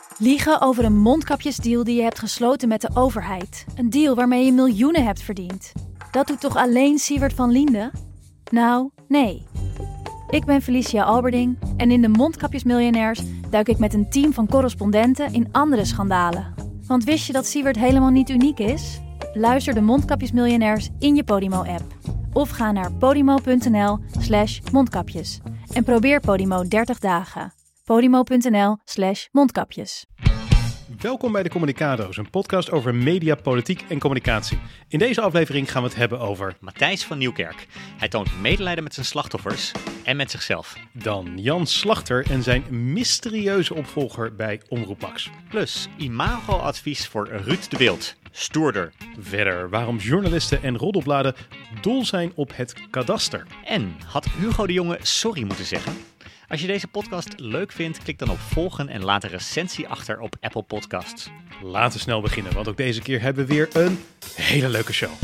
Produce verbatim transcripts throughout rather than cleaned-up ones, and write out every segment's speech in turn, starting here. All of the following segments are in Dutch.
Liegen over een mondkapjesdeal die je hebt gesloten met de overheid. Een deal waarmee je miljoenen hebt verdiend. Dat doet toch alleen Siewert van Liende? Nou, nee. Ik ben Felicia Alberding en in de Mondkapjesmiljonairs duik ik met een team van correspondenten in andere schandalen. Want wist je dat Siewert helemaal niet uniek is? Luister de Mondkapjesmiljonairs in je Podimo-app. Of ga naar podimo.nl slash mondkapjes. En probeer Podimo dertig dagen. Podimo.nl slash mondkapjes. Welkom bij de Communicado's, een podcast over media, politiek en communicatie. In deze aflevering gaan we het hebben over Matthijs van Nieuwkerk. Hij toont medelijden met zijn slachtoffers en met zichzelf. Dan Jan Slachter en zijn mysterieuze opvolger bij Omroep Max. Plus imago-advies voor Ruud de Wild. Stoerder. Verder waarom journalisten en roddelbladen dol zijn op het kadaster. En had Hugo de Jonge sorry moeten zeggen? Als je deze podcast leuk vindt, klik dan op volgen en laat een recensie achter op Apple Podcasts. Laten we snel beginnen, want ook deze keer hebben we weer een hele leuke show.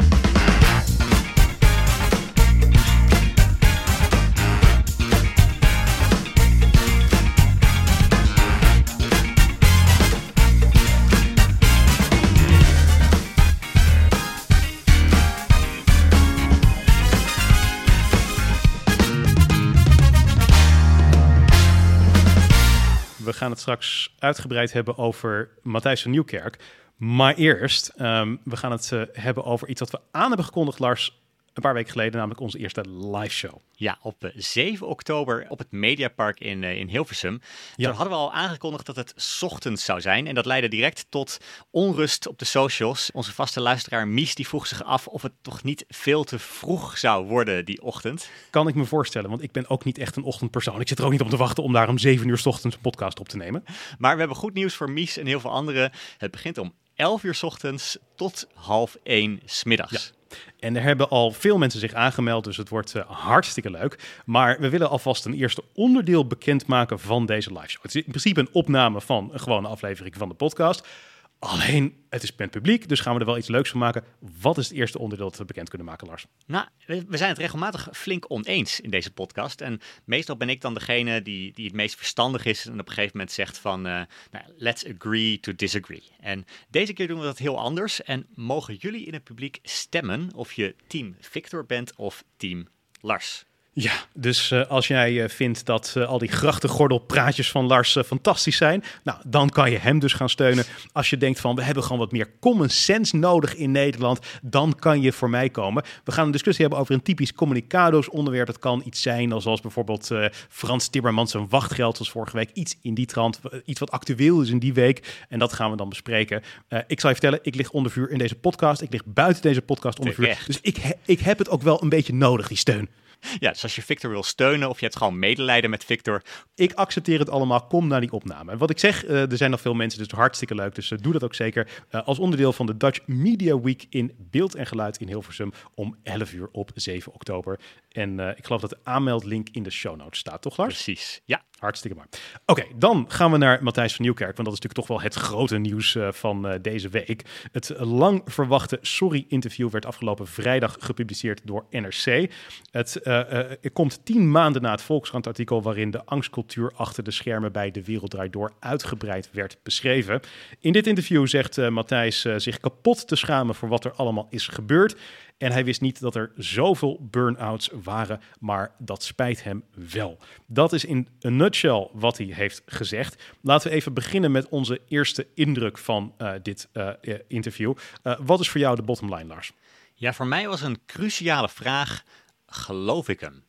We gaan het straks uitgebreid hebben over Matthijs van Nieuwkerk. Maar eerst, um, we gaan het uh, hebben over iets wat we aan hebben gekondigd, Lars, een paar weken geleden, namelijk onze eerste live show. Ja, op zeven oktober op het Mediapark in, uh, in Hilversum. Ja. Toen hadden we al aangekondigd dat het 's ochtends zou zijn. En dat leidde direct tot onrust op de socials. Onze vaste luisteraar Mies die vroeg zich af of het toch niet veel te vroeg zou worden die ochtend. Kan ik me voorstellen, want ik ben ook niet echt een ochtendpersoon. Ik zit er ook niet op te wachten om daar om zeven uur 's ochtends een podcast op te nemen. Maar we hebben goed nieuws voor Mies en heel veel anderen. Het begint om elf uur 's ochtends tot half één 's middags. Ja. En er hebben al veel mensen zich aangemeld, dus het wordt uh, hartstikke leuk. Maar we willen alvast een eerste onderdeel bekendmaken van deze live show. Het is in principe een opname van een gewone aflevering van de podcast. Alleen, het is met publiek, dus gaan we er wel iets leuks van maken. Wat is het eerste onderdeel dat we bekend kunnen maken, Lars? Nou, we zijn het regelmatig flink oneens in deze podcast. En meestal ben ik dan degene die, die het meest verstandig is en op een gegeven moment zegt van, uh, nou, let's agree to disagree. En deze keer doen we dat heel anders en mogen jullie in het publiek stemmen of je team Victor bent of team Lars. Ja, dus uh, als jij uh, vindt dat uh, al die grachtengordelpraatjes van Lars uh, fantastisch zijn, nou, dan kan je hem dus gaan steunen. Als je denkt van, we hebben gewoon wat meer common sense nodig in Nederland, dan kan je voor mij komen. We gaan een discussie hebben over een typisch Communicado's onderwerp. Dat kan iets zijn, zoals bijvoorbeeld uh, Frans Timmermans zijn wachtgeld, zoals vorige week. Iets in die trant, iets wat actueel is in die week. En dat gaan we dan bespreken. Uh, ik zal je vertellen, ik lig onder vuur in deze podcast. Ik lig buiten deze podcast onder vuur. Dus ik, he- ik heb het ook wel een beetje nodig, die steun. Ja, dus als je Victor wil steunen of je hebt gewoon medelijden met Victor. Ik accepteer het allemaal, kom naar die opname. En wat ik zeg, uh, er zijn nog veel mensen, dus hartstikke leuk. Dus uh, doe dat ook zeker uh, als onderdeel van de Dutch Media Week in Beeld en Geluid in Hilversum om elf uur op zeven oktober. En uh, ik geloof dat de aanmeldlink in de show notes staat, toch Lars? Precies, ja. Hartstikke mooi. Oké, okay, dan gaan we naar Matthijs van Nieuwkerk, want dat is natuurlijk toch wel het grote nieuws uh, van uh, deze week. Het lang verwachte Sorry-interview werd afgelopen vrijdag gepubliceerd door N R C. Het uh, uh, het komt tien maanden na het Volkskrant-artikel waarin de angstcultuur achter de schermen bij De Wereld Draait Door uitgebreid werd beschreven. In dit interview zegt uh, Matthijs uh, zich kapot te schamen voor wat er allemaal is gebeurd. En hij wist niet dat er zoveel burn-outs waren, maar dat spijt hem wel. Dat is in een nutshell wat hij heeft gezegd. Laten we even beginnen met onze eerste indruk van uh, dit uh, interview. Uh, wat is voor jou de bottom line, Lars? Ja, voor mij was een cruciale vraag, geloof ik hem?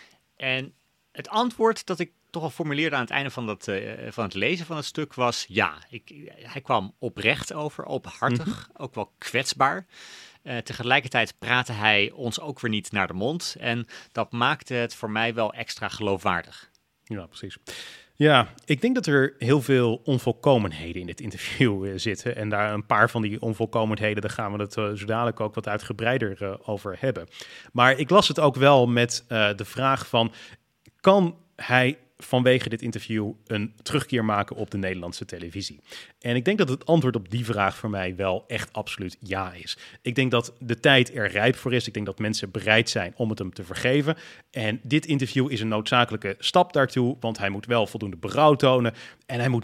En het antwoord dat ik toch al formuleerde aan het einde van, dat, uh, van het lezen van het stuk was ja. Ik, hij kwam oprecht over, openhartig, mm-hmm. ook wel kwetsbaar. Uh, tegelijkertijd praatte hij ons ook weer niet naar de mond. En dat maakte het voor mij wel extra geloofwaardig. Ja, precies. Ja, ik denk dat er heel veel onvolkomenheden in dit interview uh, zitten. En daar een paar van die onvolkomenheden, daar gaan we het uh, zo dadelijk ook wat uitgebreider uh, over hebben. Maar ik las het ook wel met uh, de vraag van, kan hij vanwege dit interview een terugkeer maken op de Nederlandse televisie? En ik denk dat het antwoord op die vraag voor mij wel echt absoluut ja is. Ik denk dat de tijd er rijp voor is. Ik denk dat mensen bereid zijn om het hem te vergeven. En dit interview is een noodzakelijke stap daartoe, want hij moet wel voldoende berouw tonen en hij moet niet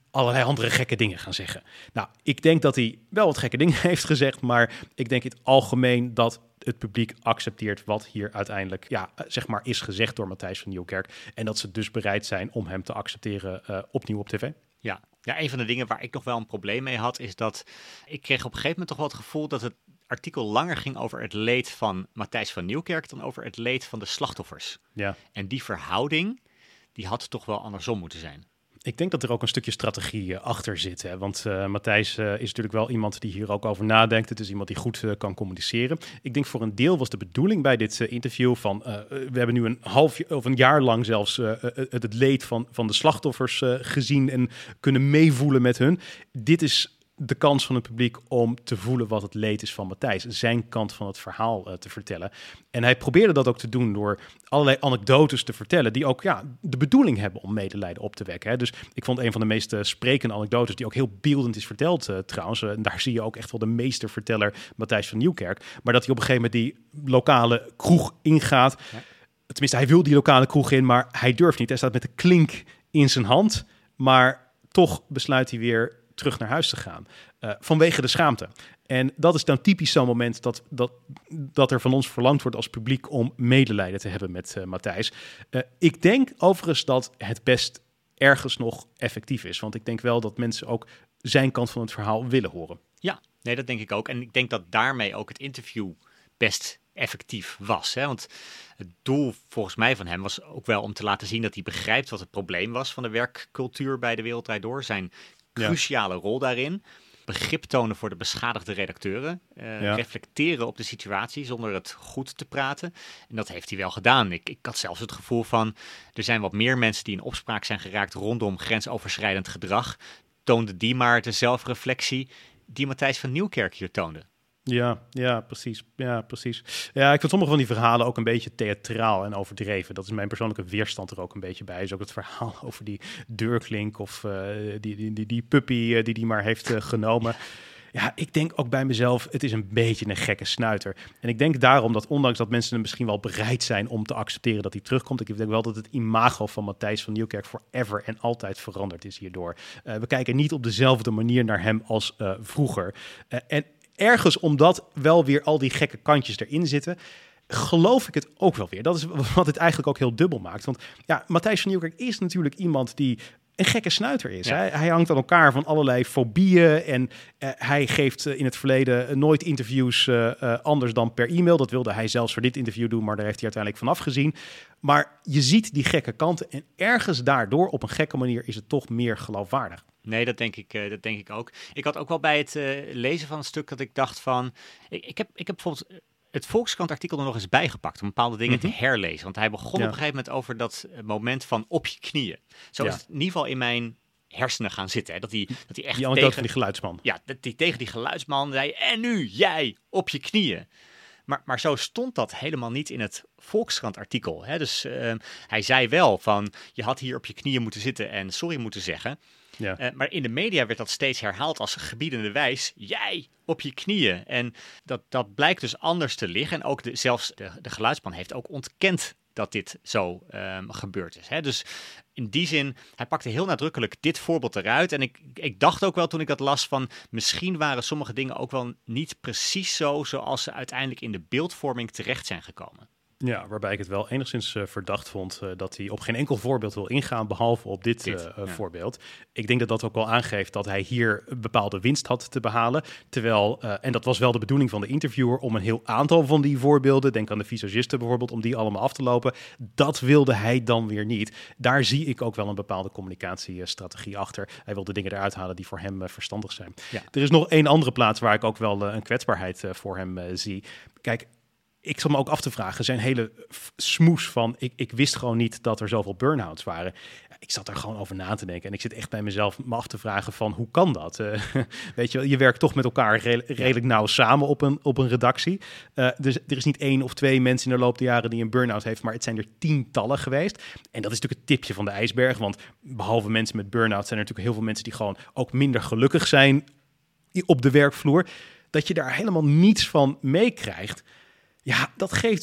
allerlei andere gekke dingen gaan zeggen. Nou, ik denk dat hij wel wat gekke dingen heeft gezegd, maar ik denk in het algemeen dat het publiek accepteert wat hier uiteindelijk ja, zeg maar is gezegd door Matthijs van Nieuwkerk. En dat ze dus bereid zijn om hem te accepteren uh, opnieuw op tv. Ja. ja, een van de dingen waar ik nog wel een probleem mee had, is dat ik kreeg op een gegeven moment toch wel het gevoel dat het artikel langer ging over het leed van Matthijs van Nieuwkerk dan over het leed van de slachtoffers. Ja. En die verhouding, die had toch wel andersom moeten zijn. Ik denk dat er ook een stukje strategie uh, achter zit. Hè? Want uh, Matthijs uh, is natuurlijk wel iemand die hier ook over nadenkt. Het is iemand die goed uh, kan communiceren. Ik denk voor een deel was de bedoeling bij dit uh, interview van... Uh, we hebben nu een half of een jaar lang zelfs uh, het, het leed van, van de slachtoffers uh, gezien en kunnen meevoelen met hun. Dit is de kans van het publiek om te voelen wat het leed is van Matthijs. Zijn kant van het verhaal uh, te vertellen. En hij probeerde dat ook te doen door allerlei anekdotes te vertellen die ook ja, de bedoeling hebben om medelijden op te wekken. Hè. Dus ik vond een van de meest uh, sprekende anekdotes die ook heel beeldend is verteld uh, trouwens. Uh, en daar zie je ook echt wel de meesterverteller Matthijs van Nieuwkerk. Maar dat hij op een gegeven moment die lokale kroeg ingaat. Ja. Tenminste, hij wil die lokale kroeg in, maar hij durft niet. Hij staat met de klink in zijn hand, maar toch besluit hij weer terug naar huis te gaan, uh, vanwege de schaamte. En dat is dan typisch zo'n moment dat, dat, dat er van ons verlangd wordt als publiek om medelijden te hebben met uh, Matthijs. Uh, ik denk overigens dat het best ergens nog effectief is, want ik denk wel dat mensen ook zijn kant van het verhaal willen horen. Ja, nee, dat denk ik ook. En ik denk dat daarmee ook het interview best effectief was. Hè? Want het doel volgens mij van hem was ook wel om te laten zien dat hij begrijpt wat het probleem was van de werkcultuur bij De Wereld Draait Door. Zijn cruciale ja. rol daarin. Begrip tonen voor de beschadigde redacteuren. Uh, ja. Reflecteren op de situatie zonder het goed te praten. En dat heeft hij wel gedaan. Ik, ik had zelfs het gevoel van, er zijn wat meer mensen die in opspraak zijn geraakt rondom grensoverschrijdend gedrag. Toonde die maar de zelfreflectie die Matthijs van Nieuwkerk hier toonde. Ja, ja, precies. Ja, precies. Ja, ik vind sommige van die verhalen ook een beetje theatraal en overdreven. Dat is mijn persoonlijke weerstand er ook een beetje bij. Is ook het verhaal over die deurklink of uh, die, die, die, die puppy uh, die die maar heeft uh, genomen. Ja, ik denk ook bij mezelf, het is een beetje een gekke snuiter. En ik denk daarom dat ondanks dat mensen er misschien wel bereid zijn om te accepteren dat hij terugkomt, ik denk wel dat het imago van Matthijs van Nieuwkerk forever en altijd veranderd is hierdoor. Uh, we kijken niet op dezelfde manier naar hem als uh, vroeger. Uh, en ergens omdat wel weer al die gekke kantjes erin zitten, geloof ik het ook wel weer. Dat is wat het eigenlijk ook heel dubbel maakt. Want ja, Matthijs van Nieuwkerk is natuurlijk iemand die een gekke snuiter is. Ja. Hij, hij hangt aan elkaar van allerlei fobieën en uh, hij geeft uh, in het verleden uh, nooit interviews uh, uh, anders dan per e-mail. Dat wilde hij zelfs voor dit interview doen, maar daar heeft hij uiteindelijk van afgezien. Maar je ziet die gekke kanten en ergens daardoor op een gekke manier is het toch meer geloofwaardig. Nee, dat denk ik, uh, dat denk ik ook. Ik had ook wel bij het uh, lezen van het stuk dat ik dacht van, ik, ik, heb, ik heb bijvoorbeeld het Volkskrant-artikel er nog eens bijgepakt om bepaalde dingen mm-hmm. te herlezen. Want hij begon ja. op een gegeven moment over dat moment van op je knieën. Zo ja. is het in ieder geval in mijn hersenen gaan zitten. Hè? Dat hij, dat hij echt die tegen van die geluidsman. Ja, dat hij tegen die geluidsman zei, en nu jij op je knieën. Maar, maar zo stond dat helemaal niet in het Volkskrant-artikel. Hè? Dus uh, hij zei wel van, je had hier op je knieën moeten zitten en sorry moeten zeggen. Ja. Uh, maar in de media werd dat steeds herhaald als gebiedende wijs. Jij op je knieën. En dat, dat blijkt dus anders te liggen. En ook de, zelfs de, de geluidsman heeft ook ontkend dat dit zo um, gebeurd is. Hè? Dus in die zin, hij pakte heel nadrukkelijk dit voorbeeld eruit. En ik, ik dacht ook wel toen ik dat las van, misschien waren sommige dingen ook wel niet precies zo zoals ze uiteindelijk in de beeldvorming terecht zijn gekomen. Ja, waarbij ik het wel enigszins uh, verdacht vond uh, dat hij op geen enkel voorbeeld wil ingaan, behalve op dit, dit uh, ja. voorbeeld. Ik denk dat dat ook wel aangeeft dat hij hier een bepaalde winst had te behalen. Terwijl, uh, en dat was wel de bedoeling van de interviewer, om een heel aantal van die voorbeelden, denk aan de visagisten bijvoorbeeld, om die allemaal af te lopen. Dat wilde hij dan weer niet. Daar zie ik ook wel een bepaalde communicatiestrategie achter. Hij wil de dingen eruit halen die voor hem uh, verstandig zijn. Ja. Er is nog één andere plaats waar ik ook wel uh, een kwetsbaarheid uh, voor hem uh, zie. Kijk, ik zat me ook af te vragen, zijn hele smoes van, ik, ik wist gewoon niet dat er zoveel burn-outs waren. Ik zat er gewoon over na te denken en ik zit echt bij mezelf me af te vragen van, hoe kan dat? Uh, weet je, je werkt toch met elkaar re- redelijk nauw samen op een, op een redactie. Uh, dus er is niet één of twee mensen in de loop der jaren die een burn-out heeft, maar het zijn er tientallen geweest. En dat is natuurlijk het tipje van de ijsberg, want behalve mensen met burn-out zijn er natuurlijk heel veel mensen die gewoon ook minder gelukkig zijn op de werkvloer. Dat je daar helemaal niets van meekrijgt. Ja, dat geeft wel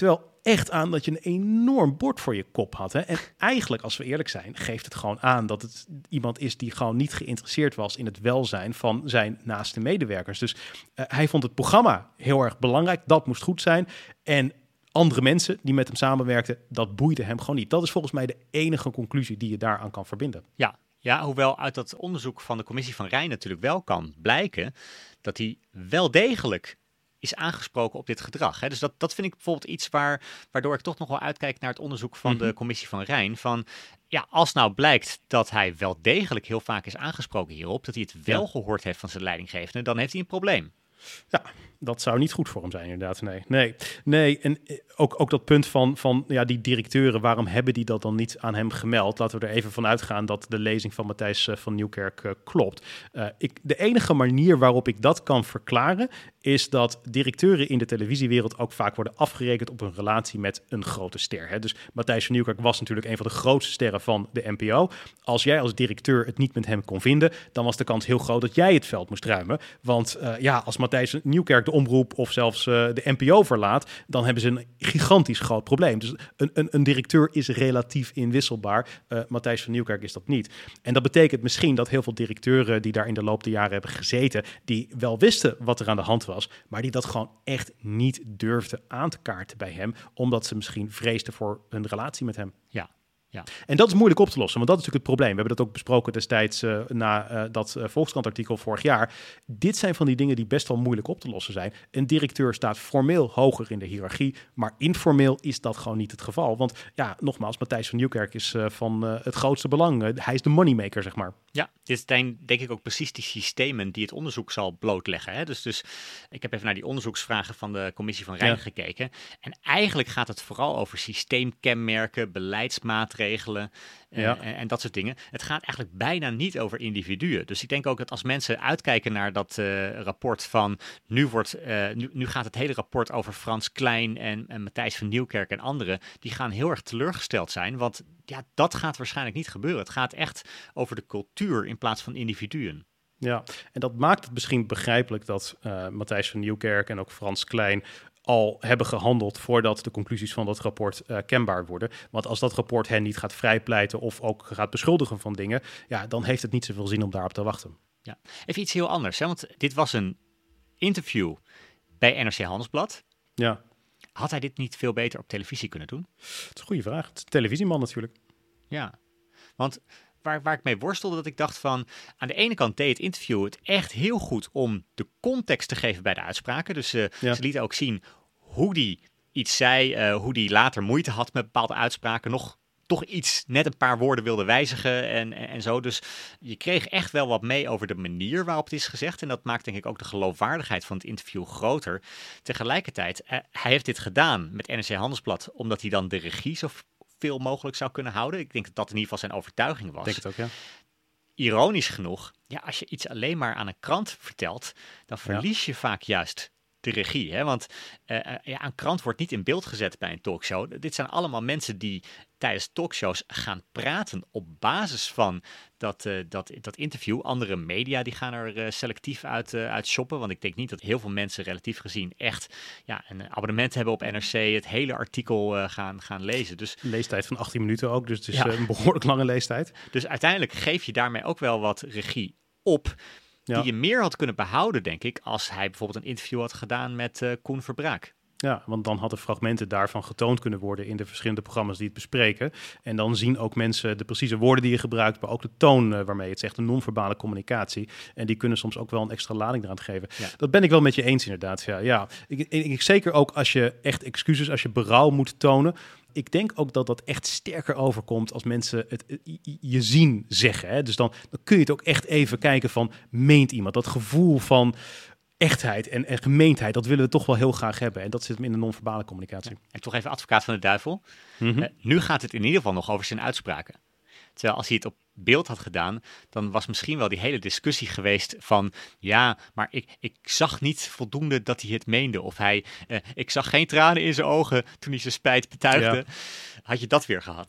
echt aan dat je een enorm bord voor je kop had. Hè? En eigenlijk, als we eerlijk zijn, geeft het gewoon aan dat het iemand is die gewoon niet geïnteresseerd was in het welzijn van zijn naaste medewerkers. Dus uh, hij vond het programma heel erg belangrijk. Dat moest goed zijn. En andere mensen die met hem samenwerkten, dat boeide hem gewoon niet. Dat is volgens mij de enige conclusie die je daaraan kan verbinden. Ja, ja, hoewel uit dat onderzoek van de commissie van Rijn natuurlijk wel kan blijken dat hij wel degelijk is aangesproken op dit gedrag. Hè? Dus dat, dat vind ik bijvoorbeeld iets waar, waardoor ik toch nog wel uitkijk naar het onderzoek van mm-hmm. de commissie van Rijn. Van, ja, als nou blijkt dat hij wel degelijk heel vaak is aangesproken hierop, dat hij het wel ja. gehoord heeft van zijn leidinggevende, dan heeft hij een probleem. Ja, dat zou niet goed voor hem zijn inderdaad. Nee, nee, nee. En ook, ook dat punt van, van ja, die directeuren, waarom hebben die dat dan niet aan hem gemeld? Laten we er even van uitgaan dat de lezing van Matthijs uh, van Nieuwkerk uh, klopt. Uh, ik, de enige manier waarop ik dat kan verklaren is dat directeuren in de televisiewereld ook vaak worden afgerekend op een relatie met een grote ster. Hè? Dus Matthijs van Nieuwkerk was natuurlijk een van de grootste sterren van de N P O. Als jij als directeur het niet met hem kon vinden, dan was de kans heel groot dat jij het veld moest ruimen. Want uh, ja, als Matthijs van Nieuwkerk de omroep of zelfs uh, de N P O verlaat, dan hebben ze een gigantisch groot probleem. Dus een, een, een directeur is relatief inwisselbaar. Uh, Matthijs van Nieuwkerk is dat niet. En dat betekent misschien dat heel veel directeuren die daar in de loop der jaren hebben gezeten, die wel wisten wat er aan de hand was, maar die dat gewoon echt niet durfden aan te kaarten bij hem, omdat ze misschien vreesden voor hun relatie met hem. Ja. Ja. En dat is moeilijk op te lossen, want dat is natuurlijk het probleem. We hebben dat ook besproken destijds uh, na uh, dat uh, Volkskrant-artikel vorig jaar. Dit zijn van die dingen die best wel moeilijk op te lossen zijn. Een directeur staat formeel hoger in de hiërarchie, maar informeel is dat gewoon niet het geval. Want ja, nogmaals, Matthijs van Nieuwkerk is uh, van uh, het grootste belang. Uh, hij is de moneymaker, zeg maar. Ja, dit zijn denk ik ook precies die systemen die het onderzoek zal blootleggen. Hè? Dus, dus ik heb even naar die onderzoeksvragen van de commissie van Rijn ja. gekeken. En eigenlijk gaat het vooral over systeemkenmerken, beleidsmaatregelen uh, ja. en, en dat soort dingen. Het gaat eigenlijk bijna niet over individuen. Dus ik denk ook dat als mensen uitkijken naar dat uh, rapport van nu, wordt, uh, nu, nu gaat het hele rapport over Frans Klein en, en Matthijs van Nieuwkerk en anderen, die gaan heel erg teleurgesteld zijn, want ja, dat gaat waarschijnlijk niet gebeuren. Het gaat echt over de cultuur in plaats van individuen. Ja, en dat maakt het misschien begrijpelijk dat uh, Matthijs van Nieuwkerk en ook Frans Klein al hebben gehandeld voordat de conclusies van dat rapport uh, kenbaar worden. Want als dat rapport hen niet gaat vrijpleiten of ook gaat beschuldigen van dingen, ja, dan heeft het niet zoveel zin om daarop te wachten. Ja. Even iets heel anders, hè? Want dit was een interview bij N R C Handelsblad. Ja. Had hij dit niet veel beter op televisie kunnen doen? Dat is een goede vraag. Het is een televisieman natuurlijk. Ja, want waar, waar ik mee worstelde, dat ik dacht van, aan de ene kant deed het interview het echt heel goed om de context te geven bij de uitspraken. Dus uh, ja. ze lieten ook zien hoe die iets zei, uh, hoe die later moeite had met bepaalde uitspraken, nog toch iets, net een paar woorden wilde wijzigen en, en, en zo. Dus je kreeg echt wel wat mee over de manier waarop het is gezegd. En dat maakt denk ik ook de geloofwaardigheid van het interview groter. Tegelijkertijd, uh, hij heeft dit gedaan met N R C Handelsblad, omdat hij dan de regie zo veel mogelijk zou kunnen houden. Ik denk dat dat in ieder geval zijn overtuiging was. Denk het ook, ja. Ironisch genoeg, ja, als je iets alleen maar aan een krant vertelt, dan verlies ja. je vaak juist de regie. Hè? Want uh, ja, een krant wordt niet in beeld gezet bij een talkshow. Dit zijn allemaal mensen die tijdens talkshows gaan praten op basis van dat, uh, dat, dat interview. Andere media die gaan er uh, selectief uit, uh, uit shoppen. Want ik denk niet dat heel veel mensen relatief gezien echt ja, een abonnement hebben op N R C, het hele artikel uh, gaan, gaan lezen. Dus, leestijd van achttien minuten ook, dus het is ja. uh, een behoorlijk lange leestijd. Dus uiteindelijk geef je daarmee ook wel wat regie op, die ja. je meer had kunnen behouden, denk ik, als hij bijvoorbeeld een interview had gedaan met uh, Koen Verbraak. Ja, want dan hadden fragmenten daarvan getoond kunnen worden in de verschillende programma's die het bespreken. En dan zien ook mensen de precieze woorden die je gebruikt, maar ook de toon uh, waarmee het zegt, de non-verbale communicatie. En die kunnen soms ook wel een extra lading eraan geven. Ja. Dat ben ik wel met je eens inderdaad. Ja, ja. Ik, ik, ik, zeker ook als je echt excuses, als je berouw moet tonen. Ik denk ook dat dat echt sterker overkomt als mensen het je zien zeggen. Hè? Dus dan, dan kun je het ook echt even kijken van, meent iemand? Dat gevoel van echtheid en, en gemeendheid, dat willen we toch wel heel graag hebben. En dat zit hem in de non-verbale communicatie. Ja, en toch even advocaat van de duivel. Mm-hmm. Uh, nu gaat het in ieder geval nog over zijn uitspraken. Terwijl als hij het op beeld had gedaan, dan was misschien wel die hele discussie geweest van, ja, maar ik, ik zag niet voldoende dat hij het meende. Of hij, uh, ik zag geen tranen in zijn ogen toen hij zijn spijt betuigde. Ja. Had je dat weer gehad?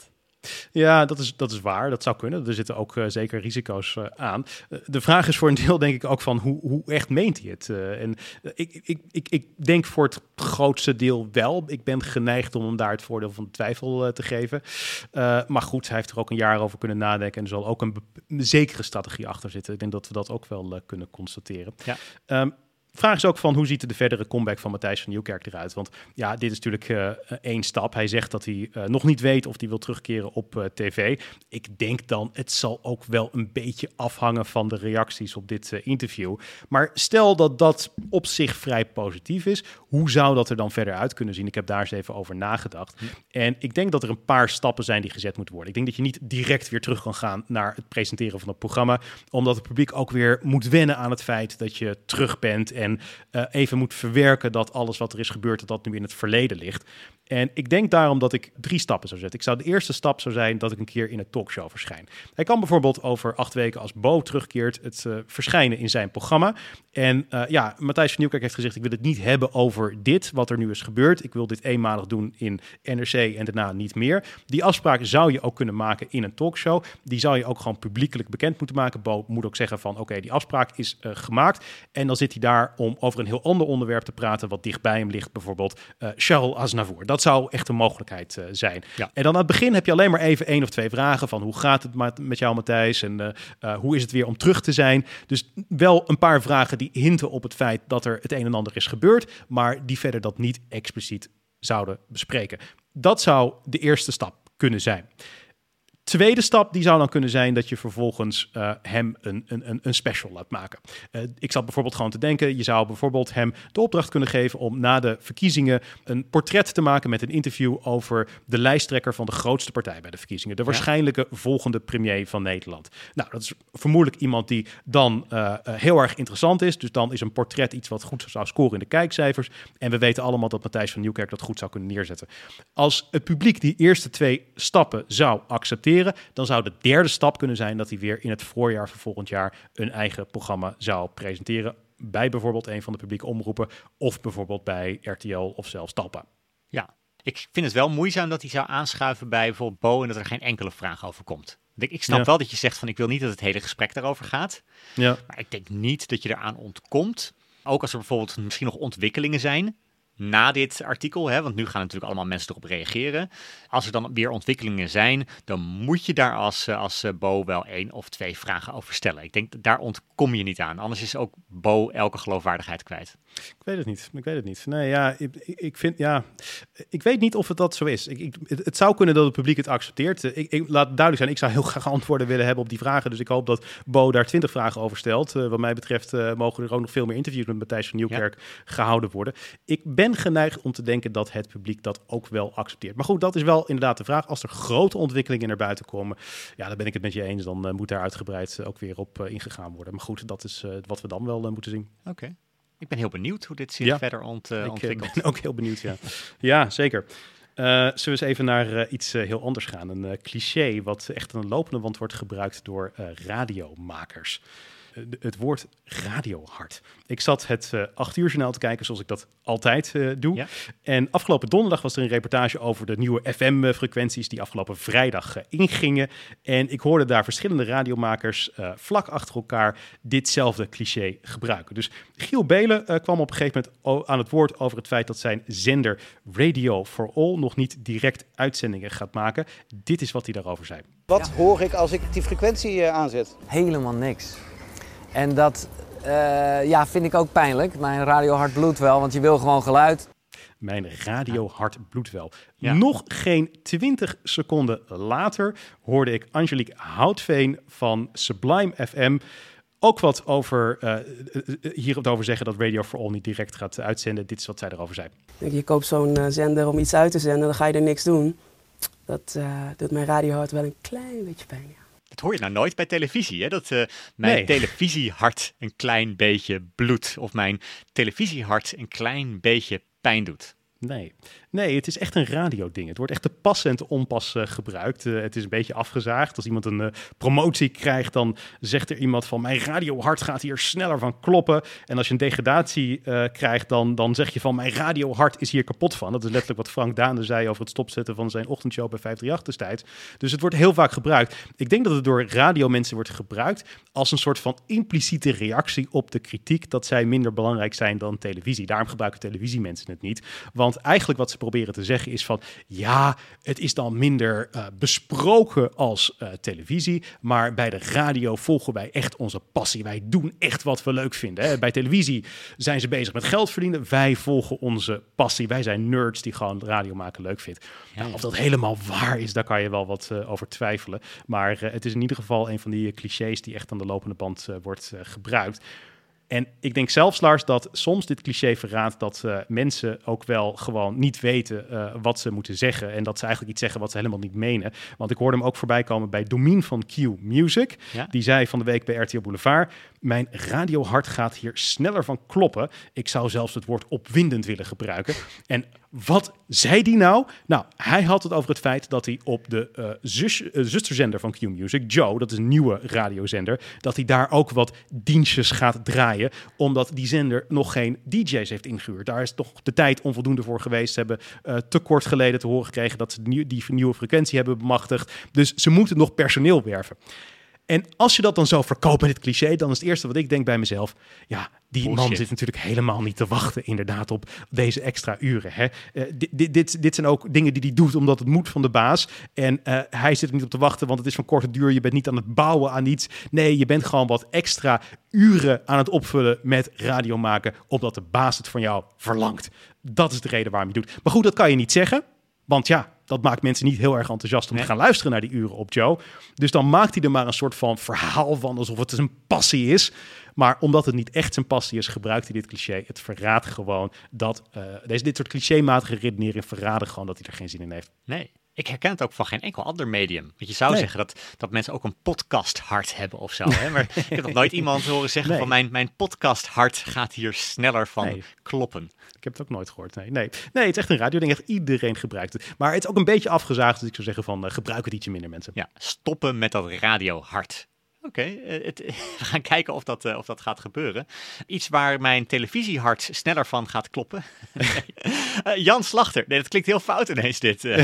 Ja, dat is, dat is waar. Dat zou kunnen. Er zitten ook uh, zeker risico's uh, aan. Uh, de vraag is voor een deel denk ik ook van hoe, hoe echt meent hij het? Uh, en uh, ik, ik, ik, ik denk voor het grootste deel wel. Ik ben geneigd om hem daar het voordeel van de twijfel uh, te geven. Uh, maar goed, hij heeft er ook een jaar over kunnen nadenken. En er zal ook een, be- een zekere strategie achter zitten. Ik denk dat we dat ook wel uh, kunnen constateren. Ja. Um, vraag is ook van hoe ziet de verdere comeback van Matthijs van Nieuwkerk eruit? Want ja, dit is natuurlijk uh, één stap. Hij zegt dat hij uh, nog niet weet of hij wil terugkeren op uh, tv. Ik denk dan, het zal ook wel een beetje afhangen van de reacties op dit uh, interview. Maar stel dat dat op zich vrij positief is, hoe zou dat er dan verder uit kunnen zien? Ik heb daar eens even over nagedacht. Ja. En ik denk dat er een paar stappen zijn die gezet moeten worden. Ik denk dat je niet direct weer terug kan gaan naar het presenteren van het programma, omdat het publiek ook weer moet wennen aan het feit dat je terug bent en En uh, even moet verwerken dat alles wat er is gebeurd, dat dat nu in het verleden ligt. En ik denk daarom dat ik drie stappen zou zetten. Ik zou de eerste stap zou zijn dat ik een keer in een talkshow verschijn. Hij kan bijvoorbeeld over acht weken als Bo terugkeert het uh, verschijnen in zijn programma. En uh, ja, Matthijs van Nieuwkerk heeft gezegd, ik wil het niet hebben over dit, wat er nu is gebeurd. Ik wil dit eenmalig doen in N R C en daarna niet meer. Die afspraak zou je ook kunnen maken in een talkshow. Die zou je ook gewoon publiekelijk bekend moeten maken. Bo moet ook zeggen van, oké, okay, die afspraak is uh, gemaakt. En dan zit hij daar om over een heel ander onderwerp te praten, wat dichtbij hem ligt. Bijvoorbeeld uh, Charles Aznavour. Dat zou echt een mogelijkheid uh, zijn. Ja. En dan aan het begin heb je alleen maar even één of twee vragen van hoe gaat het met jou, Matthijs? En uh, uh, hoe is het weer om terug te zijn? Dus wel een paar vragen die hinten op het feit dat er het een en ander is gebeurd, maar die verder dat niet expliciet zouden bespreken. Dat zou de eerste stap kunnen zijn. Tweede stap, die zou dan kunnen zijn dat je vervolgens uh, hem een, een, een special laat maken. Uh, ik zat bijvoorbeeld gewoon te denken, je zou bijvoorbeeld hem de opdracht kunnen geven om na de verkiezingen een portret te maken met een interview over de lijsttrekker van de grootste partij bij de verkiezingen. De waarschijnlijke ja. volgende premier van Nederland. Nou, dat is vermoedelijk iemand die dan uh, uh, heel erg interessant is. Dus dan is een portret iets wat goed zou scoren in de kijkcijfers. En we weten allemaal dat Matthijs van Nieuwkerk dat goed zou kunnen neerzetten. Als het publiek die eerste twee stappen zou accepteren, dan zou de derde stap kunnen zijn dat hij weer in het voorjaar van volgend jaar een eigen programma zou presenteren bij bijvoorbeeld een van de publieke omroepen of bijvoorbeeld bij R T L of zelfs Talpa. Ja, ik vind het wel moeizaam dat hij zou aanschuiven bij bijvoorbeeld Bo en dat er geen enkele vraag over komt. Ik snap ja. wel dat je zegt van ik wil niet dat het hele gesprek daarover gaat, ja. maar ik denk niet dat je eraan ontkomt. Ook als er bijvoorbeeld misschien nog ontwikkelingen zijn na dit artikel, hè, want nu gaan natuurlijk allemaal mensen erop reageren. Als er dan weer ontwikkelingen zijn, dan moet je daar als, als Bo wel één of twee vragen over stellen. Ik denk, daar ontkom je niet aan. Anders is ook Bo elke geloofwaardigheid kwijt. Ik weet het niet. Ik weet het niet. Nee, ja, ik, ik vind, ja, ik weet niet of het dat zo is. Ik, ik, het, het zou kunnen dat het publiek het accepteert. Ik, ik laat duidelijk zijn, ik zou heel graag antwoorden willen hebben op die vragen. Dus ik hoop dat Bo daar twintig vragen over stelt. Uh, wat mij betreft uh, mogen er ook nog veel meer interviews met Matthijs van Nieuwkerk ja. gehouden worden. Ik ben geneigd om te denken dat het publiek dat ook wel accepteert. Maar goed, dat is wel inderdaad de vraag. Als er grote ontwikkelingen naar buiten komen, ja, dan ben ik het met je eens. Dan uh, moet daar uitgebreid uh, ook weer op uh, ingegaan worden. Maar goed, dat is uh, wat we dan wel uh, moeten zien. Oké. Okay. Ik ben heel benieuwd hoe dit zich ja. verder ont, uh, ontwikkelt. Ik ben ook heel benieuwd, ja. Ja, zeker. Uh, zullen we eens even naar uh, iets uh, heel anders gaan. Een uh, cliché wat echt aan de lopende wand wordt gebruikt door uh, radiomakers. Uh, het woord radiohard. Ik zat het uh, acht uur journaal te kijken zoals ik dat altijd uh, doe. Ja. En afgelopen donderdag was er een reportage over de nieuwe F M-frequenties die afgelopen vrijdag uh, ingingen. En ik hoorde daar verschillende radiomakers uh, vlak achter elkaar ditzelfde cliché gebruiken. Dus Giel Belen uh, kwam op een gegeven moment o- aan het woord over het feit dat zijn zender Radio for All nog niet direct uitzendingen gaat maken. Dit is wat hij daarover zei. Wat ja. hoor ik als ik die frequentie uh, aanzet? Helemaal niks. En dat uh, ja, vind ik ook pijnlijk. Mijn radio hart bloedt wel, want je wil gewoon geluid. Mijn radio hart bloedt wel. Ja. Nog geen twintig seconden later hoorde ik Angelique Houtveen van Sublime F M ook wat over, uh, hierover zeggen dat Radio for All niet direct gaat uitzenden. Dit is wat zij erover zei. Je koopt zo'n uh, zender om iets uit te zenden, dan ga je er niks doen. Dat uh, doet mijn radiohart wel een klein beetje pijn, ja. Dat hoor je nou nooit bij televisie, hè? Dat uh, mijn nee. televisiehart een klein beetje bloedt of mijn televisiehart een klein beetje pijn doet. Nee. Nee, het is echt een radioding. Het wordt echt te pas en te onpas uh, gebruikt. Uh, het is een beetje afgezaagd. Als iemand een uh, promotie krijgt, dan zegt er iemand van... mijn radiohart gaat hier sneller van kloppen. En als je een degradatie uh, krijgt, dan, dan zeg je van... mijn radiohart is hier kapot van. Dat is letterlijk wat Frank Daan zei over het stopzetten van zijn ochtendshow bij vijf drie acht destijds. Dus het wordt heel vaak gebruikt. Ik denk dat het door radiomensen wordt gebruikt als een soort van impliciete reactie op de kritiek dat zij minder belangrijk zijn dan televisie. Daarom gebruiken televisiemensen het niet. Want eigenlijk wat ze proberen te zeggen is van... ja, het is dan minder uh, besproken als uh, televisie, maar bij de radio volgen wij echt onze passie. Wij doen echt wat we leuk vinden. Hè? Bij televisie zijn ze bezig met geld verdienen. Wij volgen onze passie. Wij zijn nerds die gewoon radio maken leuk vindt. Ja, nou, of dat helemaal waar is, daar kan je wel wat uh, over twijfelen. Maar uh, het is in ieder geval een van die uh, clichés die echt aan de lopende band uh, wordt uh, gebruikt. En ik denk zelfs, Lars, dat soms dit cliché verraadt dat uh, mensen ook wel gewoon niet weten uh, wat ze moeten zeggen. En dat ze eigenlijk iets zeggen wat ze helemaal niet menen. Want ik hoorde hem ook voorbij komen bij Domien van Q Music. Ja? Die zei van de week bij R T L Boulevard... mijn radiohart gaat hier sneller van kloppen. Ik zou zelfs het woord opwindend willen gebruiken. En wat zei die nou? Nou, hij had het over het feit dat hij op de uh, zus, uh, zusterzender van Q Music, Joe, dat is een nieuwe radiozender, dat hij daar ook wat dienstjes gaat draaien, omdat die zender nog geen D J's heeft ingehuurd. Daar is toch de tijd onvoldoende voor geweest. Ze hebben uh, te kort geleden te horen gekregen dat ze die, die nieuwe frequentie hebben bemachtigd. Dus ze moeten nog personeel werven. En als je dat dan zo verkoopt met dit cliché, dan is het eerste wat ik denk bij mezelf, ja, die Bullshit. Man zit natuurlijk helemaal niet te wachten inderdaad op deze extra uren. Hè? Uh, dit, dit, dit, dit zijn ook dingen die hij doet omdat het moet van de baas. En uh, hij zit er niet op te wachten, want het is van korte duur. Je bent niet aan het bouwen aan iets. Nee, je bent gewoon wat extra uren aan het opvullen met radio maken, omdat de baas het van jou verlangt. Dat is de reden waarom je het doet. Maar goed, dat kan je niet zeggen. Want ja, dat maakt mensen niet heel erg enthousiast om nee. te gaan luisteren naar die uren op Joe. Dus dan maakt hij er maar een soort van verhaal van, alsof het een passie is. Maar omdat het niet echt zijn passie is, gebruikt hij dit cliché. Het verraadt gewoon dat uh, deze, dit soort clichématige redenering verraden gewoon dat hij er geen zin in heeft. Nee. Ik herken het ook van geen enkel ander medium. Want je zou nee. zeggen dat, dat mensen ook een podcasthart hebben of zo. Hè? Maar ik heb nog nooit iemand horen zeggen nee. van mijn, mijn podcasthart gaat hier sneller van nee. kloppen. Ik heb het ook nooit gehoord. Nee, nee. nee het is echt een radioding. Echt iedereen gebruikt het. Maar het is ook een beetje afgezaagd. Dus ik zou zeggen van uh, gebruik het ietsje minder mensen. Ja, stoppen met dat radiohart. Oké, okay, uh, we gaan kijken of dat, uh, of dat gaat gebeuren. Iets waar mijn televisiehart sneller van gaat kloppen. uh, Jan Slachter. Nee, dat klinkt heel fout ineens dit. Uh.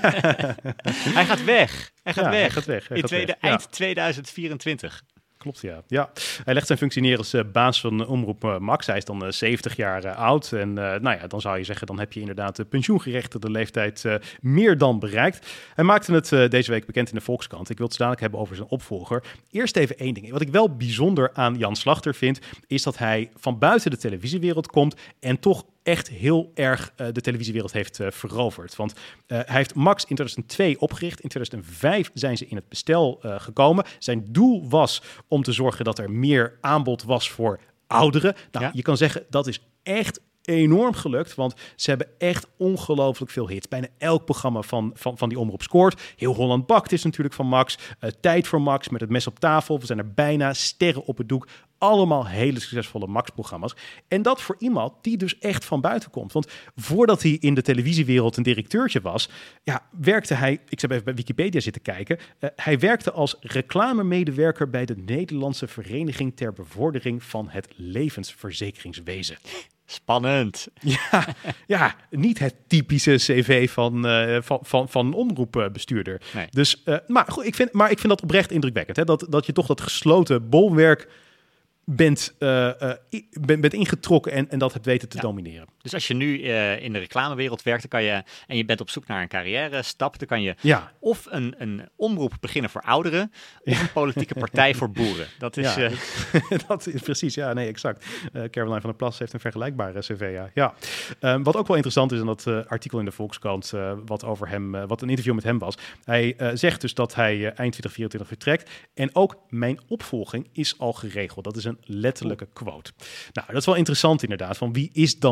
Hij gaat weg. Hij gaat ja, weg. Hij gaat weg. Hij In gaat tweede, weg. eind Ja. tweeduizend vierentwintig. Klopt, ja. ja. Hij legt zijn functie neer als uh, baas van uh, Omroep uh, Max. Hij is dan uh, zeventig jaar uh, oud. En uh, nou ja, dan zou je zeggen, dan heb je inderdaad de pensioengerechtigde leeftijd uh, meer dan bereikt. Hij maakte het uh, deze week bekend in de Volkskrant. Ik wil het zo dadelijk hebben over zijn opvolger. Eerst even één ding. Wat ik wel bijzonder aan Jan Slachter vind, is dat hij van buiten de televisiewereld komt en toch echt heel erg uh, de televisiewereld heeft uh, veroverd. Want uh, hij heeft Max in tweeduizend twee opgericht. In tweeduizend vijf zijn ze in het bestel uh, gekomen. Zijn doel was om te zorgen dat er meer aanbod was voor ouderen. Nou, ja. Je kan zeggen, dat is echt enorm gelukt, want ze hebben echt ongelooflijk veel hits. Bijna elk programma van, van, van die omroep scoort. Heel Holland Bakt is natuurlijk van Max. Uh, Tijd voor Max, met het mes op tafel. We zijn er bijna, Sterren op het doek. Allemaal hele succesvolle Max-programma's. En dat voor iemand die dus echt van buiten komt. Want voordat hij in de televisiewereld een directeurtje was, ja, werkte hij, ik heb even bij Wikipedia zitten kijken, uh, hij werkte als reclamemedewerker bij de Nederlandse Vereniging ter Bevordering van het Levensverzekeringswezen. Spannend. Ja, ja, niet het typische cv van, uh, van, van, van een omroepbestuurder. Nee. Dus, uh, maar, goed, ik vind, maar ik vind dat oprecht indrukwekkend. Hè? Dat, dat je toch dat gesloten bolwerk bent, uh, uh, bent, bent ingetrokken en, en dat hebt weten te ja. domineren. Dus als je nu uh, in de reclamewereld werkt dan kan je, en je bent op zoek naar een carrière stap, dan kan je ja. of een, een omroep beginnen voor ouderen, of ja. een politieke partij voor boeren. Dat is, ja, uh... dat is precies, ja, nee, exact. Uh, Caroline van der Plas heeft een vergelijkbare cv, ja. ja. Um, wat ook wel interessant is in dat uh, artikel in de Volkskrant, uh, wat over hem, uh, wat een interview met hem was. Hij uh, zegt dus dat hij uh, eind twintig vierentwintig vertrekt en ook mijn opvolging is al geregeld. Dat is een letterlijke quote. Nou, dat is wel interessant inderdaad, van wie is dan die opvolging?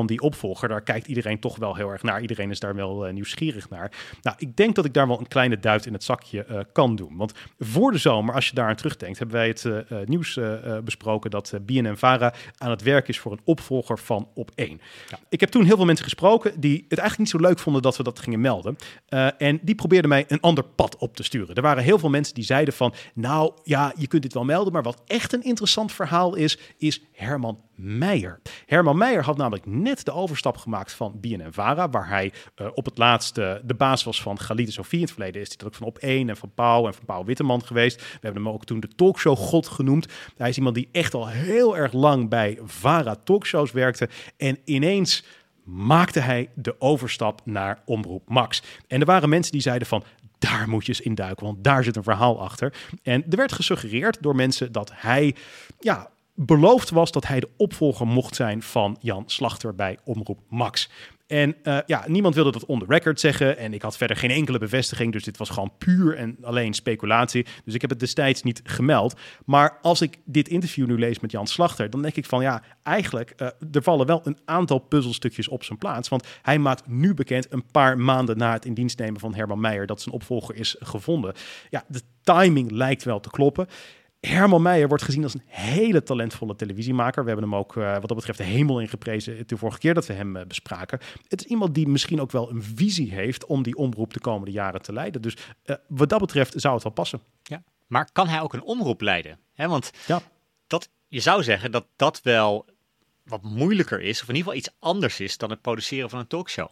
opvolger, daar kijkt iedereen toch wel heel erg naar. Iedereen is daar wel uh, nieuwsgierig naar. Nou, ik denk dat ik daar wel een kleine duit in het zakje uh, kan doen. Want voor de zomer, als je daar aan terugdenkt, hebben wij het uh, nieuws uh, uh, besproken dat uh, B N N Vara aan het werk is voor een opvolger van Op één. Ja. Ik heb toen heel veel mensen gesproken die het eigenlijk niet zo leuk vonden dat we dat gingen melden. Uh, en die probeerden mij een ander pad op te sturen. Er waren heel veel mensen die zeiden van, nou ja, je kunt dit wel melden, maar wat echt een interessant verhaal is, is Herman Meijer. Herman Meijer had namelijk net de overstap gemaakt van B N N Vara, waar hij uh, op het laatste de baas was van Galite Sophie. In het verleden is hij dat ook van Op één en van Pauw en van Pauw Witteman geweest. We hebben hem ook toen de talkshow God genoemd. Hij is iemand die echt al heel erg lang bij Vara talkshows werkte en ineens maakte hij de overstap naar Omroep Max. En er waren mensen die zeiden van, daar moet je eens induiken, want daar zit een verhaal achter. En er werd gesuggereerd door mensen dat hij, ja, beloofd was dat hij de opvolger mocht zijn van Jan Slachter bij Omroep Max. En uh, ja, niemand wilde dat on the record zeggen. En ik had verder geen enkele bevestiging. Dus dit was gewoon puur en alleen speculatie. Dus ik heb het destijds niet gemeld. Maar als ik dit interview nu lees met Jan Slachter, dan denk ik van ja, eigenlijk, uh, er vallen wel een aantal puzzelstukjes op zijn plaats. Want hij maakt nu bekend, een paar maanden na het in dienst nemen van Herman Meijer, dat zijn opvolger is gevonden. Ja, de timing lijkt wel te kloppen. Herman Meijer wordt gezien als een hele talentvolle televisiemaker. We hebben hem ook uh, wat dat betreft de hemel in geprezen de vorige keer dat we hem uh, bespraken. Het is iemand die misschien ook wel een visie heeft om die omroep de komende jaren te leiden. Dus uh, wat dat betreft zou het wel passen. Ja, maar kan hij ook een omroep leiden? He, want ja. dat, je zou zeggen dat dat wel wat moeilijker is, of in ieder geval iets anders is dan het produceren van een talkshow.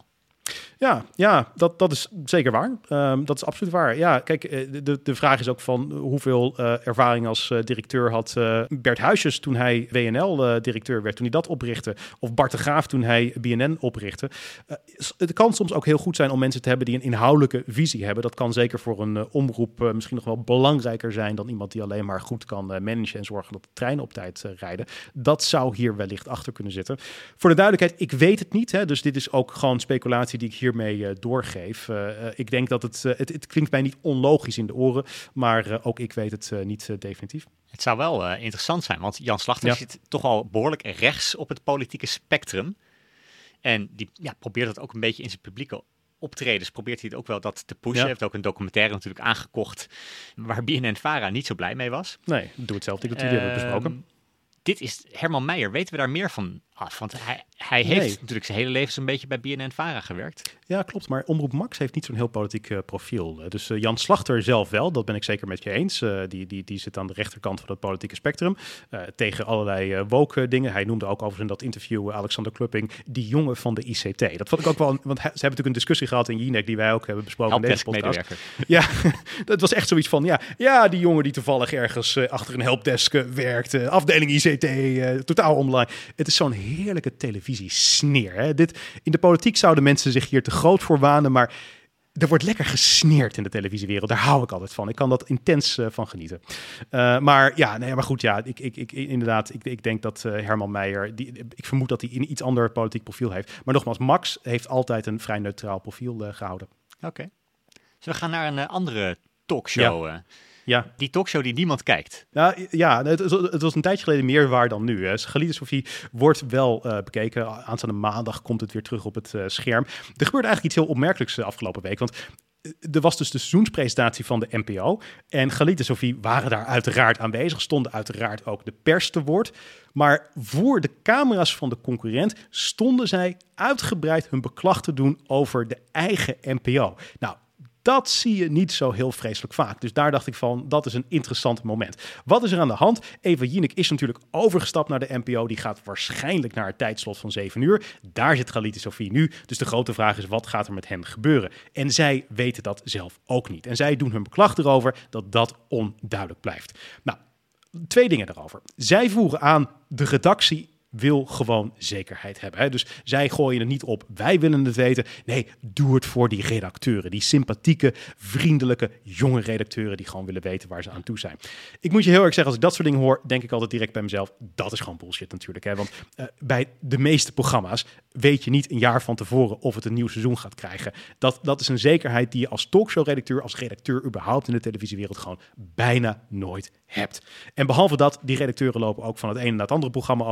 Ja, ja dat, dat is zeker waar. Um, dat is absoluut waar. Ja, kijk, de, de vraag is ook van hoeveel uh, ervaring als uh, directeur had uh, Bert Huisjes toen hij W N L-directeur uh, werd, toen hij dat oprichtte. Of Bart de Graaf toen hij B N N oprichtte. Uh, het kan soms ook heel goed zijn om mensen te hebben die een inhoudelijke visie hebben. Dat kan zeker voor een uh, omroep uh, misschien nog wel belangrijker zijn dan iemand die alleen maar goed kan uh, managen en zorgen dat de treinen op tijd uh, rijden. Dat zou hier wellicht achter kunnen zitten. Voor de duidelijkheid, ik weet het niet. Hè, dus dit is ook gewoon speculatie die ik hiermee uh, doorgeef. Uh, uh, ik denk dat het, uh, het... Het klinkt mij niet onlogisch in de oren, maar uh, ook ik weet het uh, niet uh, definitief. Het zou wel uh, interessant zijn, want Jan Slachter ja. zit toch al behoorlijk rechts op het politieke spectrum. En die ja, probeert dat ook een beetje in zijn publieke optredens, probeert hij het ook wel dat te pushen. Hij ja. heeft ook een documentaire natuurlijk aangekocht waar B N N Vara niet zo blij mee was. Nee, doe hetzelfde. Ik heb het uh, hebben besproken. Dit is Herman Meijer. Weten we daar meer van af? Want hij, hij heeft nee. natuurlijk zijn hele leven zo'n beetje bij B N N Vara gewerkt. Ja, klopt. Maar Omroep Max heeft niet zo'n heel politiek uh, profiel. Dus uh, Jan Slachter zelf wel, dat ben ik zeker met je eens. Uh, die, die, die zit aan de rechterkant van het politieke spectrum. Uh, tegen allerlei uh, woke dingen. Hij noemde ook overigens in dat interview uh, Alexander Klupping die jongen van de I C T. Dat vond ik ook wel, want he, ze hebben natuurlijk een discussie gehad in Jinek die wij ook hebben besproken in deze podcast. Medewerker. Ja, dat was echt zoiets van, ja, ja, die jongen die toevallig ergens uh, achter een helpdesk uh, werkt. Uh, afdeling I C T, uh, totaal online. Het is zo'n heerlijke televisiesneer. Hè? Dit, in de politiek zouden mensen zich hier te groot voor wanen, maar er wordt lekker gesneerd in de televisiewereld. Daar hou ik altijd van. Ik kan dat intens uh, van genieten. Uh, maar ja, nee, maar goed, ja, ik, ik, ik, inderdaad, ik, ik denk dat uh, Herman Meijer, die, ik vermoed dat hij een iets ander politiek profiel heeft. Maar nogmaals, Max heeft altijd een vrij neutraal profiel uh, gehouden. Oké. Okay. Dus we gaan naar een uh, andere talkshow. Ja. Ja. Die talkshow die niemand kijkt. Ja, ja het, het was een tijdje geleden meer waar dan nu. Hè. Galite Sophie wordt wel uh, bekeken. Aanstaande maandag komt het weer terug op het uh, scherm. Er gebeurde eigenlijk iets heel opmerkelijks de afgelopen week. Want er was dus de seizoenspresentatie van de N P O. En Galite Sophie waren daar uiteraard aanwezig. Stonden uiteraard ook de pers te woord. Maar voor de camera's van de concurrent stonden zij uitgebreid hun beklag te doen over de eigen N P O. Nou, dat zie je niet zo heel vreselijk vaak. Dus daar dacht ik van, dat is een interessant moment. Wat is er aan de hand? Eva Jinek is natuurlijk overgestapt naar de N P O. Die gaat waarschijnlijk naar het tijdslot van zeven uur. Daar zit Galite Sophie nu. Dus de grote vraag is, wat gaat er met hen gebeuren? En zij weten dat zelf ook niet. En zij doen hun beklag erover dat dat onduidelijk blijft. Nou, twee dingen daarover. Zij voeren aan, de redactie wil gewoon zekerheid hebben. Hè? Dus zij gooien het niet op, wij willen het weten. Nee, doe het voor die redacteuren. Die sympathieke, vriendelijke, jonge redacteuren die gewoon willen weten waar ze aan toe zijn. Ik moet je heel erg zeggen, als ik dat soort dingen hoor, denk ik altijd direct bij mezelf, dat is gewoon bullshit natuurlijk. Hè? Want uh, bij de meeste programma's weet je niet een jaar van tevoren of het een nieuw seizoen gaat krijgen. Dat, dat is een zekerheid die je als talkshow-redacteur, als redacteur überhaupt in de televisiewereld gewoon bijna nooit hebt. En behalve dat, die redacteuren lopen ook van het ene naar het andere programma over. Dus